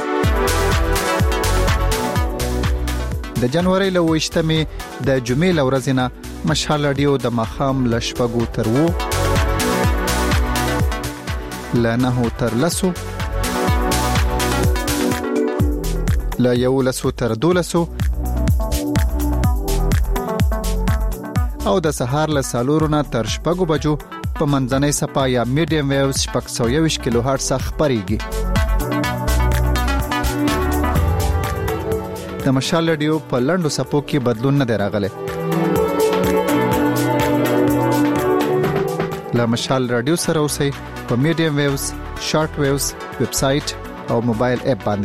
د جنوري له 28مې د جمعې ورځې نه مشال رادیو د مخام ل شپږو تر 9 ل 9 تر 10 ل 11 تر 12 او د سهار له سالورونه تر شپږو بجو په منځنۍ صفحه یا میډیم ویوز 620 کیلو هرتز خبريږي. د مشال رادیو په لندو صفو کې بدلون نه راغلی. له مشال رادیو سره اوسئ په میډیم ویوز، شارټ ویوز، ویب سټ او موبایل اپ باندې.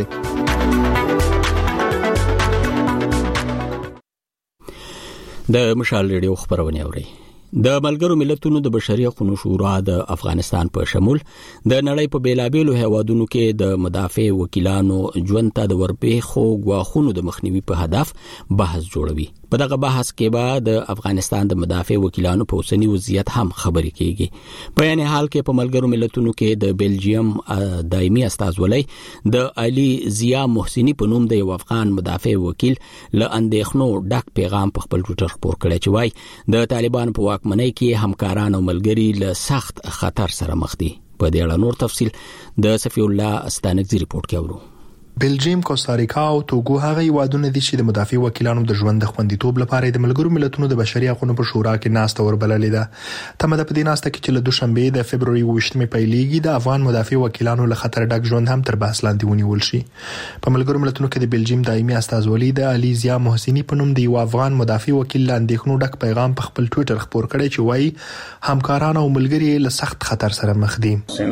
د مشال رادیو خبرونه اوري. د ملګرو ملتونو د بشري حقوقو شورا د افغانستان په شمول د نړۍ په بیلابېلو هیوادونو کې د مدافع وکیلانو ژوند ته د ورپېښو غواخونو د مخنیوي په هدف بحث جوړوي. په دغه بحث کې به د افغانستان د مدافع وکیلانو په اوسنی وضعیت هم خبرې کیږي. په یعنی حال کې په ملګرو ملتونو کې د بلجیم دایمي استازولۍ د علي ضیا محسنی په نوم د یو افغان مدافع وکیل له اندېښنو ډک پیغام په خپل ټویټر خپور کړی چې وایي د طالبان په واکمنۍ کې همکاران او ملګري له سخت خطر سره مخ دي. په دې اړه نور تفصیل د صفی الله استانکزي رپورت کې اورو. بلجیم، کوستاریکا او توګو هغه هیوادونه دي چې د مدافع وکیلانو د ژوند د خوندیتوب لپاره د ملګرو ملتونو د بشري حقوقو په شورا کې ناسته وربللې ده. تمه ده په دې ناسته کې چې له دوشنبه د فبروري 28مې پیلېږي د افغان مدافع وکیلانو له خطر ډک ژوند هم تر بحث لاندې ونیول شي. په ملګرو ملتونو کې د بلجیم دایمي استازولۍ د علي ضیا محسنی په نوم د یو افغان مدافع وکیل لاندېخنو ډک پیغام په خپل ټویټر خپور کړی چې وایي همکاران او ملګري له سخت خطر سره مخ دي.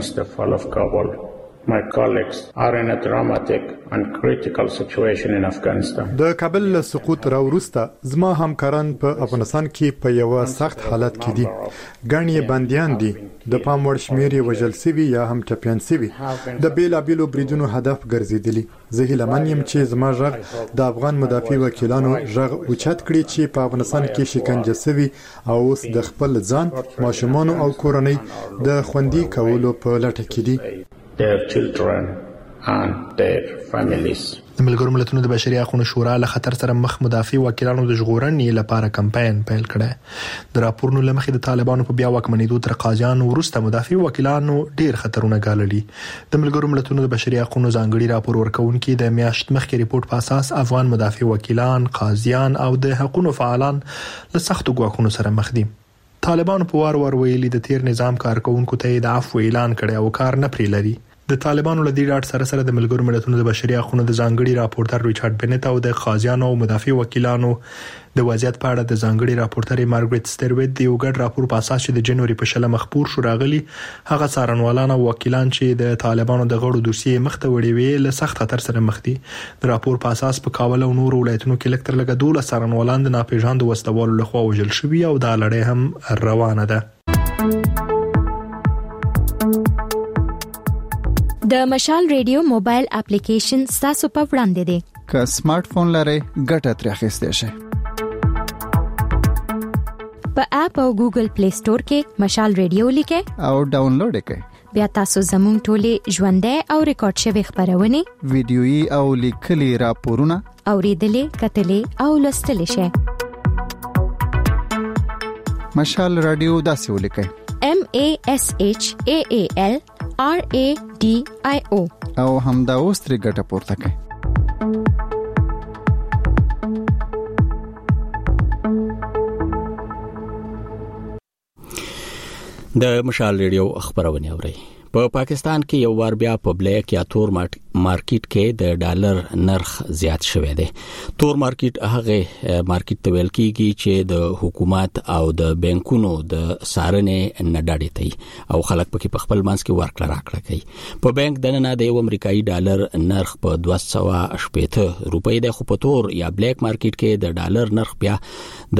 My colleagues are in a dramatic and critical situation in Afghanistan. د کابل له سقوط راوروسته زما همکاران په افغانستان کې په یو سخت حالت کې دي. ګڼې بنديان دي، د پام وړ شمېر وژل شوي یا هم ټپيان شوي، د بیلابېلو بریدونو هدف ګرځېدلي. زه هیله من یم چې زما غږ د افغان مدافع وکیلانو غږ اوچت کړي چې په افغانستان کې شکنجه شوي او اوس د خپل ځان، ماشومان او کورنۍ د خوندي کولو په لټه کې دي. Their children and their families. د ملګرو ملتونو د بشري حقوقو شورا له خطر سره مخ مدافع وکیلانو د ژغورنې لپاره کمپاین پیل کړی. د راپورونو لمخې د طالبانو په بیا واکمنېدو تر قاضیانو وروسته مدافع وکیلانو ډیر خطرونه ګاللي. د ملګرو ملتونو د بشري حقوقو ځانګړي راپور ورکونکي د میاشت مخکې ریپورت په اساس افغان مدافع وکیلان، قاضیان او د حقوقو فعالان له سختو ګواښونو سره مخ دي. طالبانو په وار ویلي د تیر نظام کارکونکو ته د عفو اعلان کړي او کار نه پرې لري. د طالبانو له دې ډاټ سره د ملګرو ملتونو د بشري حقوقو د ځانګړي راپورټر ریچارډ بنت او د قاضیانو او مدافع وکیلانو د وضعیت په اړه د ځانګړي راپورټر مارګریټ سټرویت د یو ګډ راپور په اساس چې د جنوري په شله مخبور شو راغلي هغه څارنوالان او وکیلان چې د طالبانو د غړو دوسیې مخته وړي وی له سخت خطر سره مخ دي. د راپور په اساس په کابل او نور ولایتونو کې لکتر لګ 12 څارنوالان د ناپېژاندو وسلوالو لخوا وژل شوي او دا لړۍ هم روانه ده. د مشال رادیو موبایل اپلیکیشن تاسو په وړاندې دی. که سمارټ فون لرئ ګټه ترې اخیستئ شئ. په اپ او ګوګل پلی سٹور کې مشال رادیو لیکئ او ډاونلوډ کړئ. بیا تاسو زموږ ټولې ژوندۍ او ریکارډ شوی خبرونه، ویډیويي او لیکلي راپورونه اوریدلې، کتلې او لوستلې شئ. مشال رادیو داسې ولیکئ MASHAALRADIO او همدا اوس ترې ګټه پورته کړئ. د مشال ریډیو خبرونه اوري. په پاکستان کې یو وار بیا په بلیک یا تور مارکیټ کې د ډالر نرخ زیات شوی دی. تور مارکیټ هغه مارکیټ ته ویل کیږي چې د حکومت او د بانکونو د سارنې نه ډاډي تي او خلک پکې په خپل منځ کې ورکړه راکړه کوي. په بانک دننه د یو امریکایي ډالر نرخ په 280 روپۍ دی، خو په تور یا بلیک مارکیټ کې د ډالر نرخ بیا د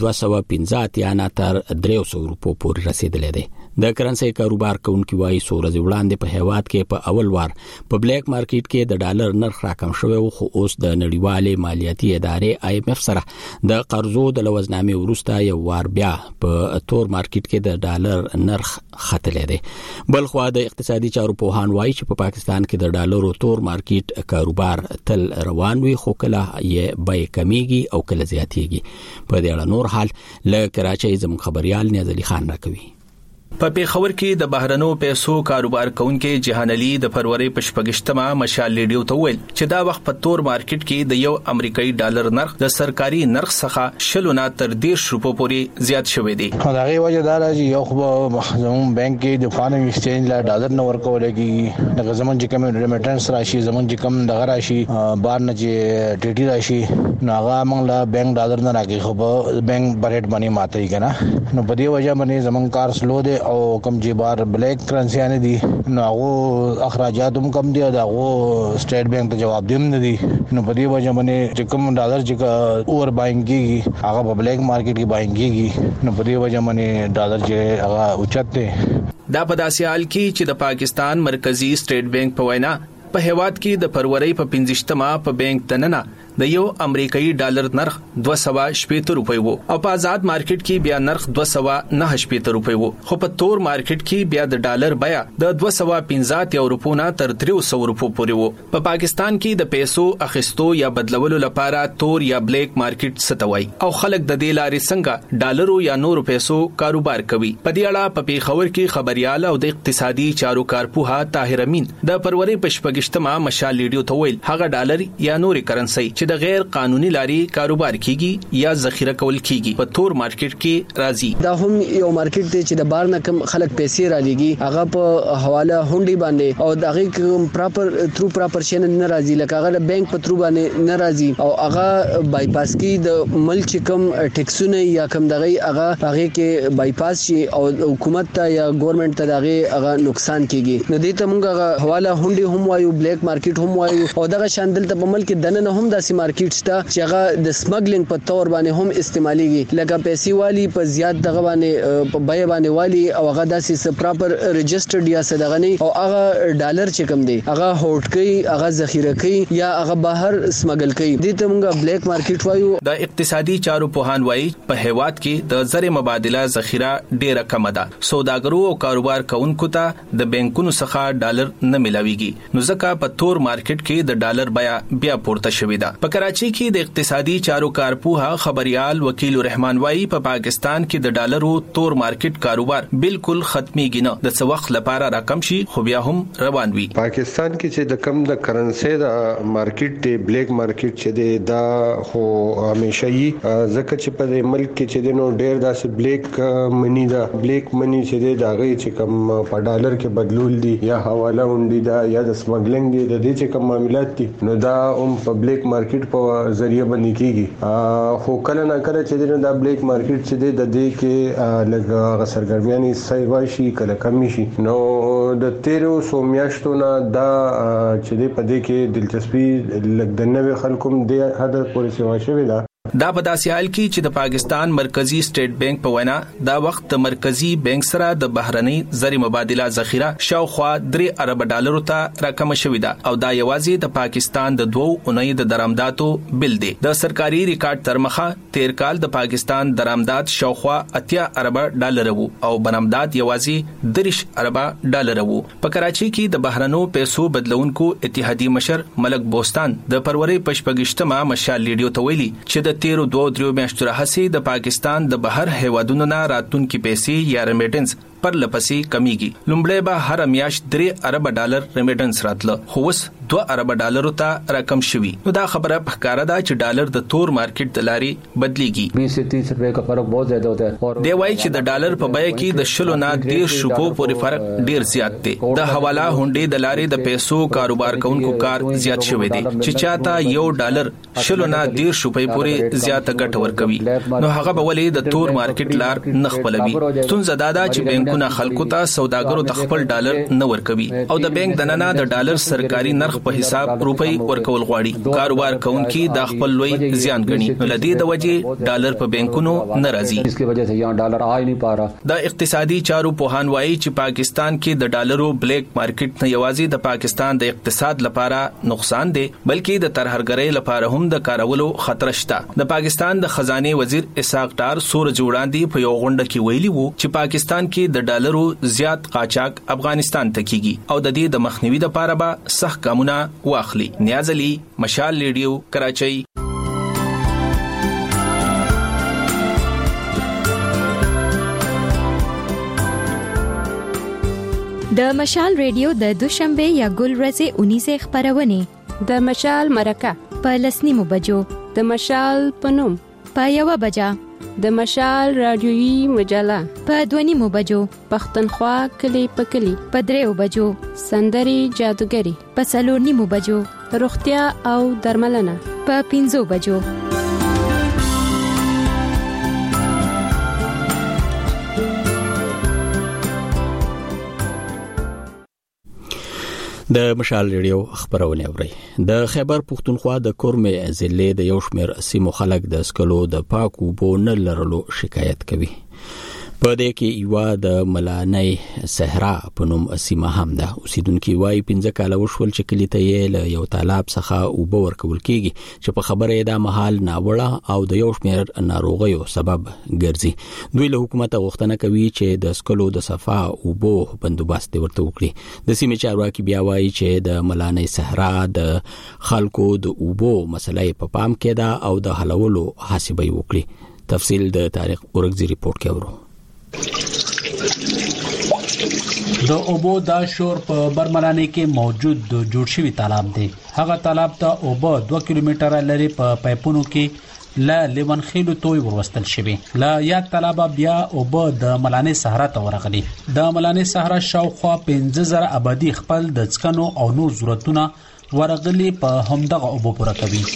250 یا نه تر 300 روپو پورې رسیدلی دی. د کرنسي کاروبار کوونکي وایي څو ورځې وړاندې په هیواد کې په اول وار په بلیک مارکیټ کې د ډالر نرخ راکم شوی و، خو اوس د نړیوالې مالیاتي ادارې IMF سره د قرضو د لوزنامې وروسته یو وار بیا په تور مارکیټ کې د ډالر نرخ ختلې دی. بلخو د اقتصادي چارو پوهان وایي چې په پاکستان کې د ډالرو تور مارکیټ کاروبار تل روان وي، خو کله یې بیه کمیږي او کله زیاتېږي. په دې اړه نور حال له کراچۍ زموږ خبريال نیاز علي خان راکوي. په پیښور کې د بهرنو پیسو کاروبار کوونکي جهان علي د فروری په 28مه مشال ریډیو ته ویل چې دا وخت په تور مارکیټ کې د یو امریکایي ډالر نرخ د سرکاري نرخ څخه 10 نه تر 10 روپو پورې زیات شوی دی. دا غي وجه دا راځي یو خو زمون بانک کې د فارن ایکسچینج لا ډالر نو ورکول کېږي، د زمون چې کوم ریمیټنس راشي، زمون چې کوم دغه راشي بار نه چې ټي راشي، نو هغه موږ لا بانک ډالر نه راکې، خو بانک بریټ باندې ماتي کنه. نو په دې وجه باندې زمون کار سلو دی او کم جی بار بلیک کرنسی نه دي، نو هغه اخراجات هم کم دي او هغه سټیټ بانک ته جواب دیم نه دي. نو په دې وجه باندې چې کوم ډالر چې اور باینګ کیږي هغه په بلیک مارکیټ کې باینګ کیږي، نو په دې وجه باندې ډالر چې هغه اوچت دی. دا په داسې حال کې چې د پاکستان مرکزی سټیټ بانک په وینا په هیواد کې د فروری په 15مه په بانک دننه د یو امریکایي ډالر نرخ 280 روپۍ وو او په آزاد مارکیټ کې بیا نرخ 290 روپۍ وو، خو په تور مارکیټ کې بیا د ډالر بیه د 250 روپو نه تر 300 روپو پورې وو. په پاکستان کې د پیسو اخیستو یا بدلولو لپاره تور یا بلیک مارکیټ ستوي او خلک د دې لارې څنګه ډالرو یا نورو پیسو کاروبار کوي. په دې اړه په پیښور کې خبريال او د اقتصادي چارو کارپوها طاهر امین د فروری په 28مه مشال ریډیو ته ویل هغه ډالر یا نوري کرنسي چې د غیر قانوني لاري کاروبار کیږي یا ذخیره کول کیږي په تور مارکیټ کې راځي. دا هم یو مارکیټ دی چې د بار نه کم خلک پیسې را لګي، هغه په حواله هونډي باندې او دغه کوم پراپر شین نه راځي، لکه هغه بانک په ترو باندې نه راځي او هغه بایپاس کی د ملک کم ټیکسونه یا کم دغه هغه کې بایپاس شي او حکومت ته یا ګورنمنت ته هغه نقصان کیږي. نو دې ته موږ حواله هونډي هم وایو، بلیک مارکیټ هم وایو او دغه شاندل ته په ملک دنه هم داسې مارکیټ شته چې هغه د سمګلینګ په تور باندې هم استعماليږي، لکه پیسې والی په زیات دغه باندې په بیه باندې والی او هغه داسې پراپر ريجسترډ یا صدغه نه او هغه ډالر چې کم دی هغه هوټ کوي، هغه ذخیره کوي یا هغه بهر سمګل کوي. دې ته موږ بلیک مارکیټ وایو. د اقتصادي چارو پوهان وایي په هیواد کې د زر مبادله ذخیره ډیره کم ده، سوداګرو او کاروبار کوونکو ته د بانکونو څخه ډالر نه ملاويږي، نو ځکه په تور مارکیټ کې د ډالر بیه بیا پورته شوې ده. په کراچۍ کې د اقتصادي چارو کارپوها خبريال وکیل رحمان وایي په پاکستان کې د ډالرو تور مارکیټ کاروبار بالکل ختميږي نه، د څه وخت لپاره راکم شي خو بیا هم روان وي. پاکستان کې چې د کم د کرنسي د مارکیټ دی بلیک مارکیټ چې دی دا خو همیشه یي، ځکه چې په ملک کې چې نو ډېر داسې بلیک منی دا بلیک منی چې دی دا غي چې کم په ډالر کې بدلول دي یا حواله وندي دا یا د سمګلینګ دی د دې چې کوم معاملات دي نو دا په بلیک مارکیټ په ذریعہ باندې کیږي. خو کله نه کله چې دا بلیک مارکیټ چې د دې کې لږه سرګرمیانه صحیح واشي کله کم شي، نو د 1300 میاشتو نه دا چې په دې کې دلچسپي لږ د نوې خلکو د حد پورې سیوا شوی ده. دا په داسې حال کې چې د پاکستان مرکزی سټیټ بانک په وینا دا وخت د مرکزی بانک سره د بهرنۍ زر مبادله ذخیره شاوخوا 3 ارب ډالرو ته راکم شوې ده او دا یوازې د پاکستان د 2 اونۍ د درآمداتو بل دی. د سرکاري ریکارډ تر مخه 13 کال د پاکستان درآمدات شاوخوا 80 ارب ډالر وو او برآمدات یوازې 30 ارب ډالر وو. په کراچۍ کې د بهرنو پیسو بدلونکو اتحادیې مشر ملک بوستان د فروری په 28مه مشال ریډیو ته ویلي چې د تیرو 2-3 میاشتو راهسي د پاکستان د بهر هیوادونو نه راتونکي پیسې یا ریمیټنس پر لپسې کمیږي. لومړی به هر میاشت 3 ارب ډالر ریمیټنس راتله، خو اوس 2 ارب ډالر ته رقم شوی. نو دا خبره ښکاره ده چې ډالر د تور مارکیټ د لارې بدلیږي. 20 से 30 रुपए का फर्क बहुत ज्यादा होता है. دی وایي چې د ډالر په بیه کې د 10 نه 10 روپو پورې فرق ډیر زیات دی. د حواله هونډې د لارې د پیسو کاروبار کوونکو کار زیات شوی دی چې چاته یو ډالر 10 نه 10 روپۍ پورې زیاته ګټه ورکوي، نو هغه به ولې د تور مارکیټ لار نه خپلوي. ستونزه دا ده چې بانکونه خلکو ته سوداګرو ته خپل ډالر نه ورکوي او د بانک دننه د ډالر سرکاري نرخ په حساب روپۍ ورکول غواړي. کاروبار کوونکي د خپل لوی زیان ګڼي، نو لدی د وجې ډالر په بانکونو ناراضي. इसकी वजह से यहाँ डॉलर आ ही नहीं पा रहा. د اقتصادي چارو پوهان وایي چې پاکستان کې د ډالرو بلیک مارکیټ نه یوازې د پاکستان د اقتصاد لپاره نقصان دی بلکې د ترهګرۍ لپاره هم د کارولو خطر شته. د پاکستان د خزانه وزیر اسحاق ډار سورج وړاندې په یو غونډه کې ویلي وو چې پاکستان کې د ډالرو زیات قاچاق افغانستان ته کیږي او د دې د مخنیوي لپاره به سخت ګامونه واخلي. نیاز علي، مشال ریډیو، کراچۍ. د مشال ریډیو د دوشنبه یا ګل ورځې 19 خبرونه د مشال مرکه په 10 بجو، د مشال پنوم په 1 بجا، د مشال رادیویی مجله په 2 بجو، پښتونخوا کلی په کلی په 3 بجو، سندري جادوګری په 4 بجو، روغتیا او درملنه په 5 بجو. د مشال ریډیو خبرونه اوري. د خیبر پښتونخوا د کورمې ضلع د یو شمېر سیمو خلک د سکلو د پاکو اوبو نه لرلو شکایت کوي. په دې کې یو د ملانۍ صحرا په نوم سیمه هم ده. اوسیدونکو وايي 15 کاله وشول چې کلی ته یې له یو تالاب څخه اوبه ورکول کیږي چې په خبره یې د محل ناوړه او د یو شمېر ناروغیو سبب ګرځي. دوی له حکومت غوښتنه کوي چې د سکلو د صفا اوبو بندوبست ورته وکړي. د سیمې چارواکي بیا وايي چې د ملانۍ صحرا د خلکو د اوبو مسلې په پام کې ده او د حلولو حسابي وکړي. تفصیل د تاریخ اورګزي ریپورت کې اورو. د اوبو دا شور په برملانه کې موجود د جوړ شوی تالاب دی. هغه تالاب ته اوبه 2 کیلومتره لري په پایپونو کې لا لیوان خېلو توي ورستل شوی. لا یاد تالاب بیا اوبه د ملانه صحرا ته ورغلي. د ملانه صحرا شاوخوا 15000 آبادی خپل د څکنو او نور ضرورتونه ورغلي په همدغه اوبو پوره کوي.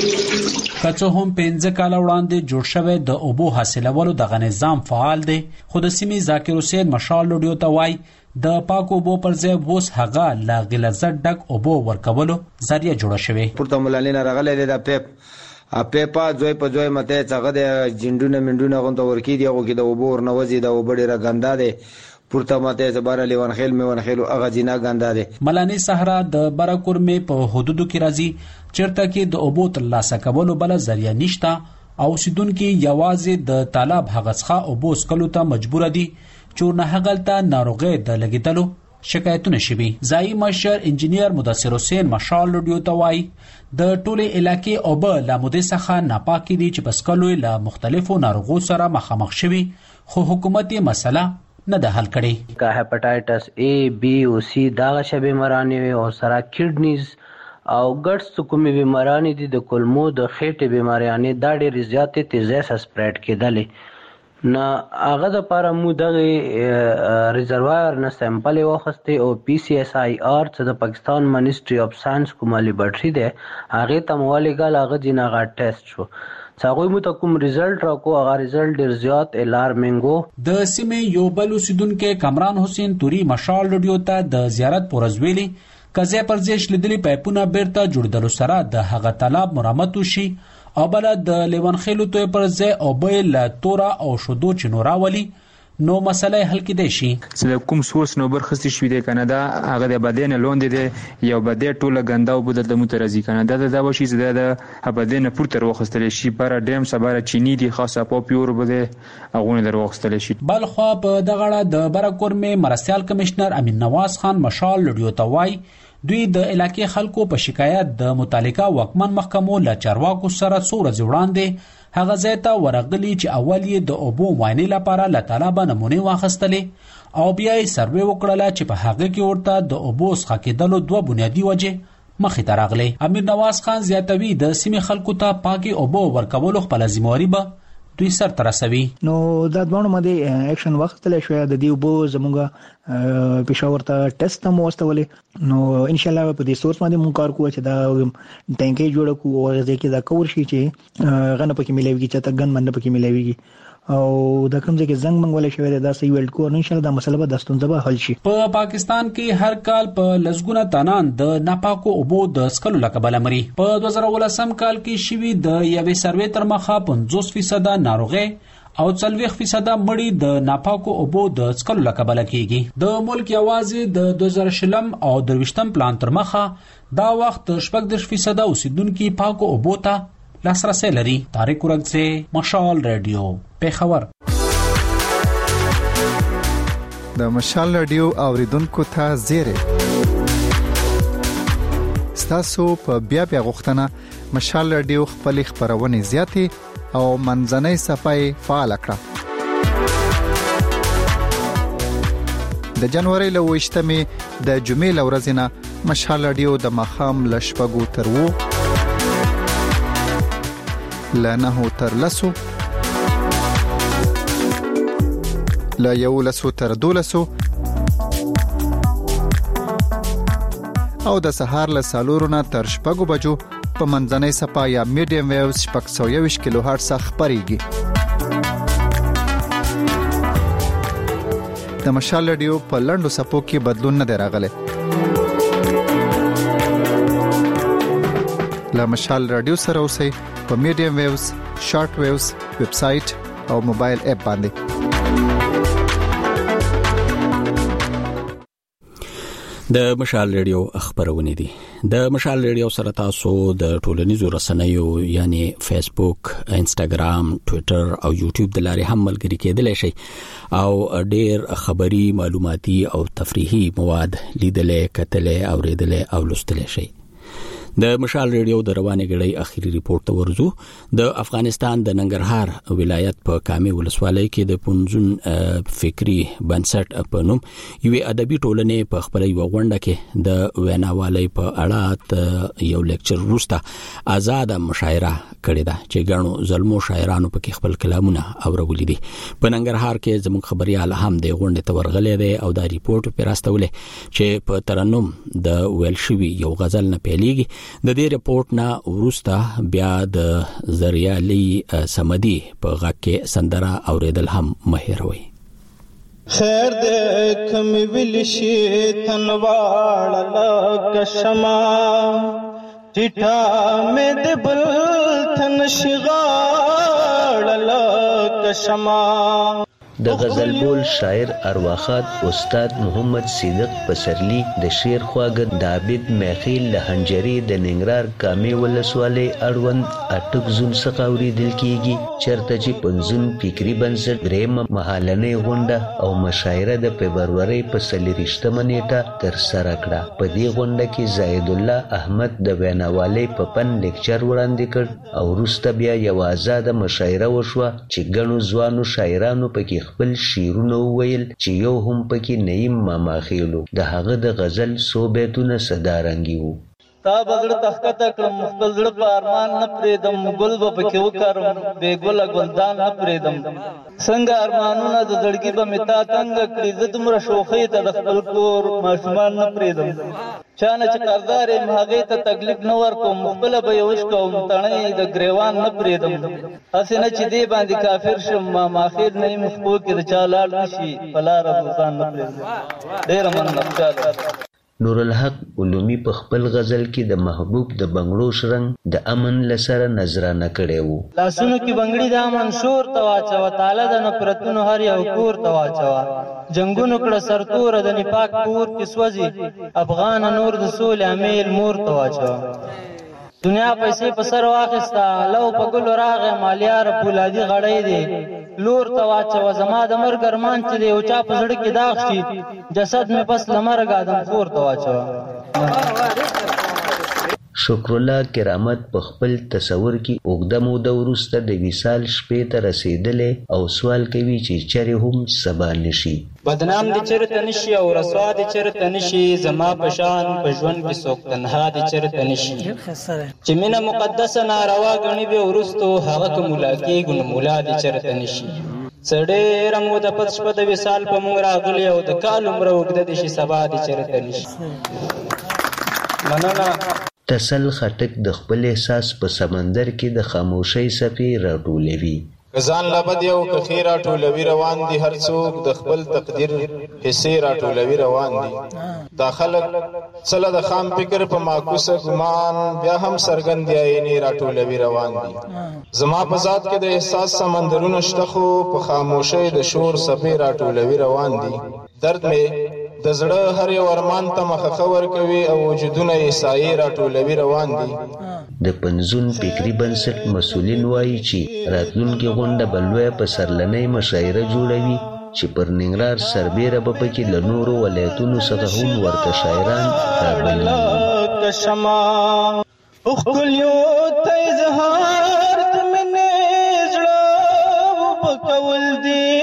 کڅو هم 15 کال وړاندې جوړ شوی د اوبو حاصلولو دغه نظام فعال دی، خو د سیمې ذاکر حسین مشال لوډیو ته وای د پاکو اوبو پر ځای ووس هغه لا غلظت ډک اوبو ورکولو ذریعہ جوړه شوی. پورته ملالینه راغله د پیپا ځوی په ځوی مته څنګه د جندونه منډونه غونډه ورکی دی او کې د اوبو ورنوځي د اوبو ډیره ګنده دی. پورته ماته زبر لیوان خیل میوان خیل هغه جنا ګنده دی. ملانه صحرا د برکورمې په حدودو کې راځي چیرته کې د اوبو ترلاسه کولو بل ذریعہ نشته او سیدونکو یوازې د طالب هغه څخه اوبو سکلو ته مجبور دي چې نه هغلته ناروغه د لګیدلو شکایتونه شوي. ځای مشر انجنیر مدثر حسین مشال لوډیو ته وای د ټوله علاقې اوبه لا مودې څخه ناپاکي دي چې پسکلو له مختلفو ناروغو سره مخامخ شوي، خو حکومت یې مسله نه ده حل کړي. کا هپاتایټس A, B او C دا شبه مرانی او سره کډنیز او ګټس کومې بیمارانی دي د کولمو د خېټې بیماریانې دا ډېر زیاتې تیزه سپریډ کېدلې. نه هغه د لپاره مو دغه ریزروار نه سیمپل واخستې او PCSIR چې د پاکستان منیسټري اف ساينس کومه لیبرټري ده هغه ته مولګل هغه جنغه ټیسټ شو. څاغوی مو ته کوم ریزلټ راکو هغه ریزلټ ډیر زیات الارمینګو. د سیمې یو بل اوسیدونکو کمران حسین توري مشال لوډیو ته د زیارت پورزویلی کزه پر ځش لیدلې پایپونه بیرته جوړدلو سره د هغه طلب مرمت وشي او بل د لیوان خېلو ته پر ځای او بیل تورا او شودو چنوراولي نو مسله حل کېدای شي. چې کوم سوس نو برخصتي شوې ده کنه دا هغه د بدن لوند دي یو بده ټوله ګنده او بدل د مترزي کنه دا وشي چې د بدن پورته وروخستل شي پر ډیم سباره چینی دي خاصه په پیور بده هغه د وروخستل شي. بل خو په دغه د برکورمې مرستيال کمشنر امین نواز خان مشال لوډیو ته وای دوی د علاقې خلکو په شکایت د متعلقه وکمن محکمو له چارواکو سره څو ورځې وړاندې هغه ځای ته ورغلي چې اول یې د اوبو معاینې لپاره له طالبه نمونې واخیستلې او بیا یې سروې وکړله چې په هغه کې ورته د اوبو څښه کېدلو 2 بنیادي وجې مخې ته راغلی. امیر نواز خان زیاتوي د سیمې خلکو ته پاکې اوبه ورکولو خپله ذمهواري به دوی سرته رسوي. نو دا دوه باندې اکشن واخیستل شوی د دې اوبو زموږ پېښور ته ټیسټ هم واستولې. نو ان شاء الله په دې سورس باندې موږ کار کوو چې دا ټانکې جوړ کړو او ځکه دا کور شي چې غنه پکې ملويږي چې تا ګن باندې پکې ملويږي او د کوم ځای کې زنګ منګول شوی دا صحیح ویل کو. ان شاء الله دا مسله به د ستونزه به حل شي. په پاکستان کې هر کال په لسګونه تنان د ناپاکو اوبو د څښلو له کبله مري. په 2019 کال کې شوي د یوې سروې تر مخه 50% ناروغي او 40% مړي د ناپاکو اوبو د څښلو له کبله کیږي. د ملک یوازې د 2020 او 23 پلان تر مخه دا وخت 40% اوسیدونکو پاکو اوبو ته لاسرسي لري. طارق ورغزه، مشال رادیو، پیښور. د مشال رادیو اوریدونکو ته زیره ستاسو په بیا غوښتنه مشال رادیو خپل خبرونه زیاتې او منځنۍ صفای فعال کړه. د جنوري له 28مې د جمعې ورځې نه مشال رادیو د مخام لشپګو تر وو لنه تر لسو لا یو لسو تر دولسو او د سهار له سالورونه تر شپږو بجو په منځنۍ صفا یا میډیم ویوز 620 کیلو هرتز خبريږي. د مشال رادیو په لندو صفو کې بدلون نه راغلی. لا مشال رادیو سره اوسئ په میډیم ویوز، شارټ ویوز، ویب سټ او موبایل اپ باندې. د مشال رادیو خبرونه دي. د مشال رادیو سره تاسو د ټولنیزو رسنیو یعنی فیسبوک، انستګرام، ټوئیټر او یوټیوب د لارې هم ملګری کېدلی شئ او ډېر خبري، معلوماتي او تفریحي مواد لیدلې، کتلې، اوریدلې او لوستلې شئ. د مشال رادیو د روانې غړي اخیری ریپورت ته ورزو. د افغانستان د ننګرهار ولایت په کامي ولسوالۍ کې د پونځون فکری بنسټ په نوم یو ادبي ټولنې په خپل یو غونډه کې د ویناوالۍ په اړه یو لیکچر وروسته آزاد مشاعره کړې ده چې ګڼو ظلمو شاعرانو په کې خپل کلامونه اورولې دي. په ننګرهار کې زموږ خبريال هم د غونډې ته ورغلې ده او دا ریپورت پیراستولې چې په ترنم د ویلشوي یو غزل نه پیلېږي. د دې ریپورت نه وروسته بیا د زریالي سمدي په غږ کې سندره اوریدل هم مهیروي. خیر دې کم ویل شي تنواړ لکشما ټټا مې د بل تن شغاړ لکشما. د غزل بول شاعر ارواخات استاد محمد صدیق پسرلی د شیر خواږه د عابد میخیل لهنجری د ننګرهار کامي ولسوالۍ اړوند اټک زون څخه اوریدل کیږي چرته چې پنځون فکری بنسټ درېم مهالنې غونډه او مشاعره د فبرورۍ په 23مه نیټه تر سره کړه. په دې غونډه کې زاید الله احمد د ویناوالۍ په فن لیکچر وړاندې کړ او وروسته بیا یو آزاد مشاعره وشوه چې ګڼو ځوانو شاعرانو پکې خپل شعرونه وویل چې یو هم پکې نعیم ماما خېلو د هغه د غزل سو بیتونه صدارنګي وو. تا بغړ تخته کړم خپل زړه په ارمان نه پریدم ګل به پکې وکړم بے ګل ګلدان نه پریدم څنګه ارمانونه د زړګي به متا تنگ کړی زه دومره شوخې ته د خپل کور ماشومان نه پریدم چانه چې قرضدار یم هغې ته تکلیف نه ورکوم خپله به یې وشکوم تڼۍ د ګریوان نه پریدم هسې نه چې دې باندې کافر شم ماخیر نه یم خپو کې د چا لاړ نه شي په لاره بوزان نه پریدم. ډېره مننه. نور الحق علومي په خپل غزل کې د محبوب د بنگړو شرنګ د امن لسره نظرانه کړي وو. لاسونو کې بنگړي د امن شور تواچو تعالی د نفرتونو هر یو کور تواچو جنگونو کړه سرتور د نپاک پور کې سوځي افغان نور د سولې امیل مور تواچو دنیا پیسې په سر واخستا لو په ګل راغه مالیار پولادي غړې دي لور تواچو زما د مرګ ارمان چې دی او چا په زړه کې داغ شي جسد مې پس لمرګ ادم خور تواچو. شکر الله کرامت په خپل تصور کې اوږده موده وروسته د وصال شپې ته رسېدلی او سوال کوي چې چېرې هم سبا نشي. بدنام دې چېرته نشي او رسوا دې چېرته نشي، زما په شان په ژوند کې څوک تنها دې چېرته نشي. چې مینه مقدسه ناروا ګڼي بیا وروستو هغه که مولا کېږو نو مولا دې چېرته نشي. څه ډېره موده پس شپه د وصال په موږ راغلې او د کال عمره اوږده دې شي سبا دې چېرته نشي. مننه. تسل خټک د خپل احساس په سمندر کې د خاموشۍ څپې راټولوي. ځان لبد یو کخی راټولوي روان دي، هر څوک د خپل تقدیر حصې راټولوي روان دي. دا خلک څله د خام فکر په معکوسه ګمان بیا هم څرګند عینې راټولوي روان دي. زما په ذات کې د احساس سمندرونه شته خو په خاموشۍ د شور څپې راټولوي روان دي. درد مې د زړه هر یو ارمان ته مخه ورکوي او وجودونه یې سایې راټولوي روان دي. د پنځون فکري بنسټ مسؤلین وایي چې راتلونکي غونډه به لویه پسرلنۍ مشاعره جوړوي چې پر ننګرهار سربیره به پکې له نورو ولایتونو څخه هم ورته شاعران رابللي. ښکلیو ته اظهار د مینې زړه وبکول دي،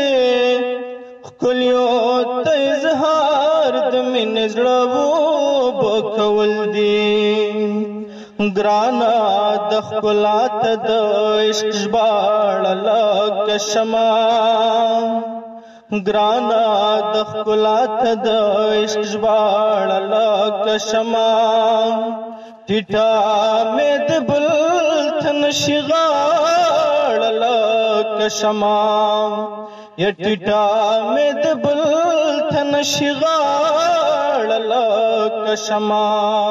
ښکلیو ته اظهار د مینې زړه وبکول دي. ګرانا د ښکلا ته د عشق ژباړه لکه شمع، ګرانا د ښکلا ته د عشق ژباړه لکه شمع. ټیټه مې د بل نشي غاړه لکه شمع، یا ټیټه مې د بل نشي غاړه لکه شمع.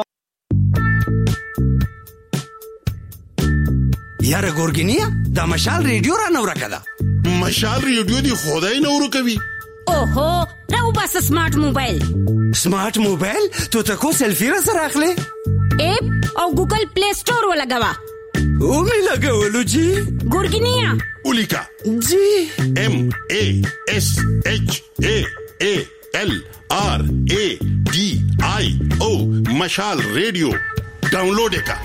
یاره ګورګینیا دا مشال ریډیو را نو راکده. مشال ریډیو دی خدای نو ورکوي. اوهو راو بس سمارټ موبایل. سمارټ موبایل تو تکو سیلفی را سره اخلي اپ او ګوګل پلی سٹور ولګوا. او می لګولو جی ګورګینیا اولیکا جی MASHALRADIO مشال ریډیو ډاونلوډ کا.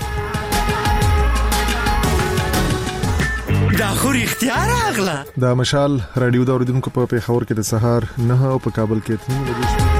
دا خو اختیار اغلا. دا مشال رادیو دا اوریدونکو په پیښور کې د سهار 9 او په کابل کې 3 بجې.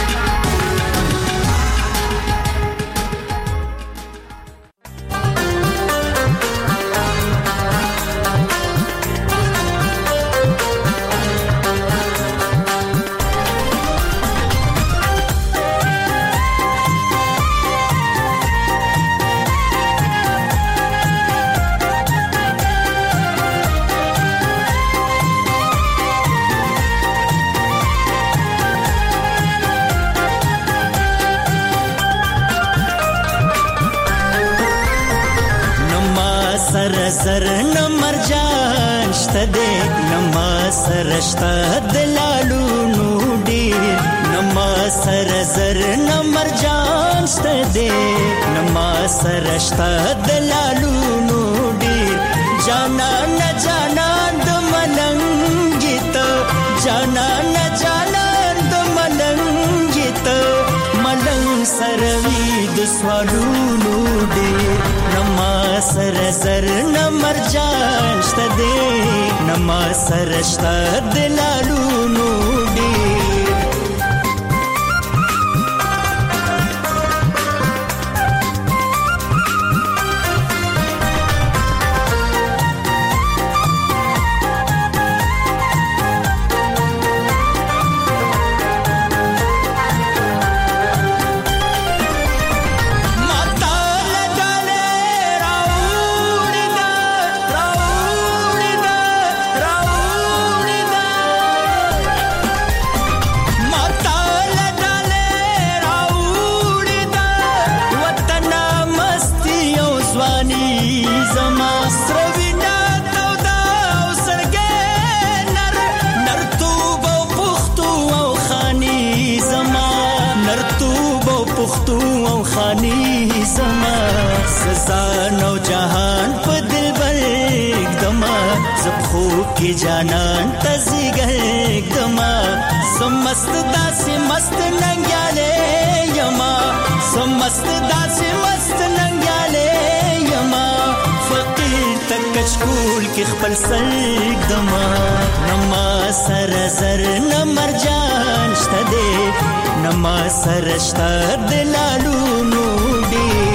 سر نمر جان شته نما سرشت دلالو نوډي نما سر زر نمر جان شته نما سرشت دلالو نوډي جانا نه جانا د ملنګیت جانا نه جانا د ملنګیت ملنګ سروي د سوالو نوډي نما سر زر نمر جان شته نما سرشت دلالو نوډي سزانو جهان په دل برګ دما زب خو کې جانان تزګ دما سمست داسې مست ننګاله یما زمست داسې مست ننګیاله یما فقیر تکچ کول کې خپل سر دما نما سر زر نمرجان شته دې نما سر شته دلالو نو دې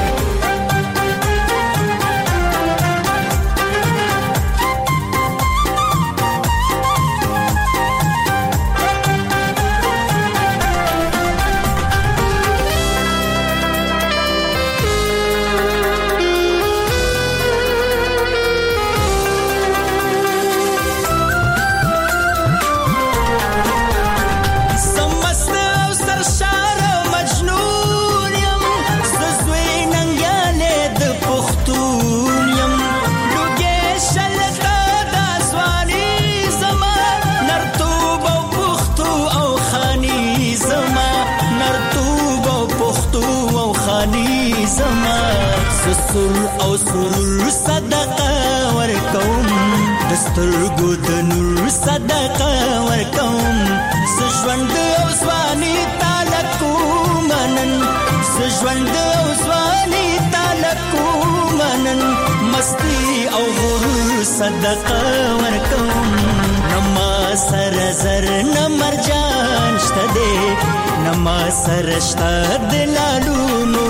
سل او سرور صدقه ورکوم دسترګو د نور صدقه ورکوم سژوند او ځواني تعالی کومنن سژوند او ځواني تعالی کومنن مستی او غرور صدقه ورکوم نما سر زر نمرجان شته دې نما سر شته دلالو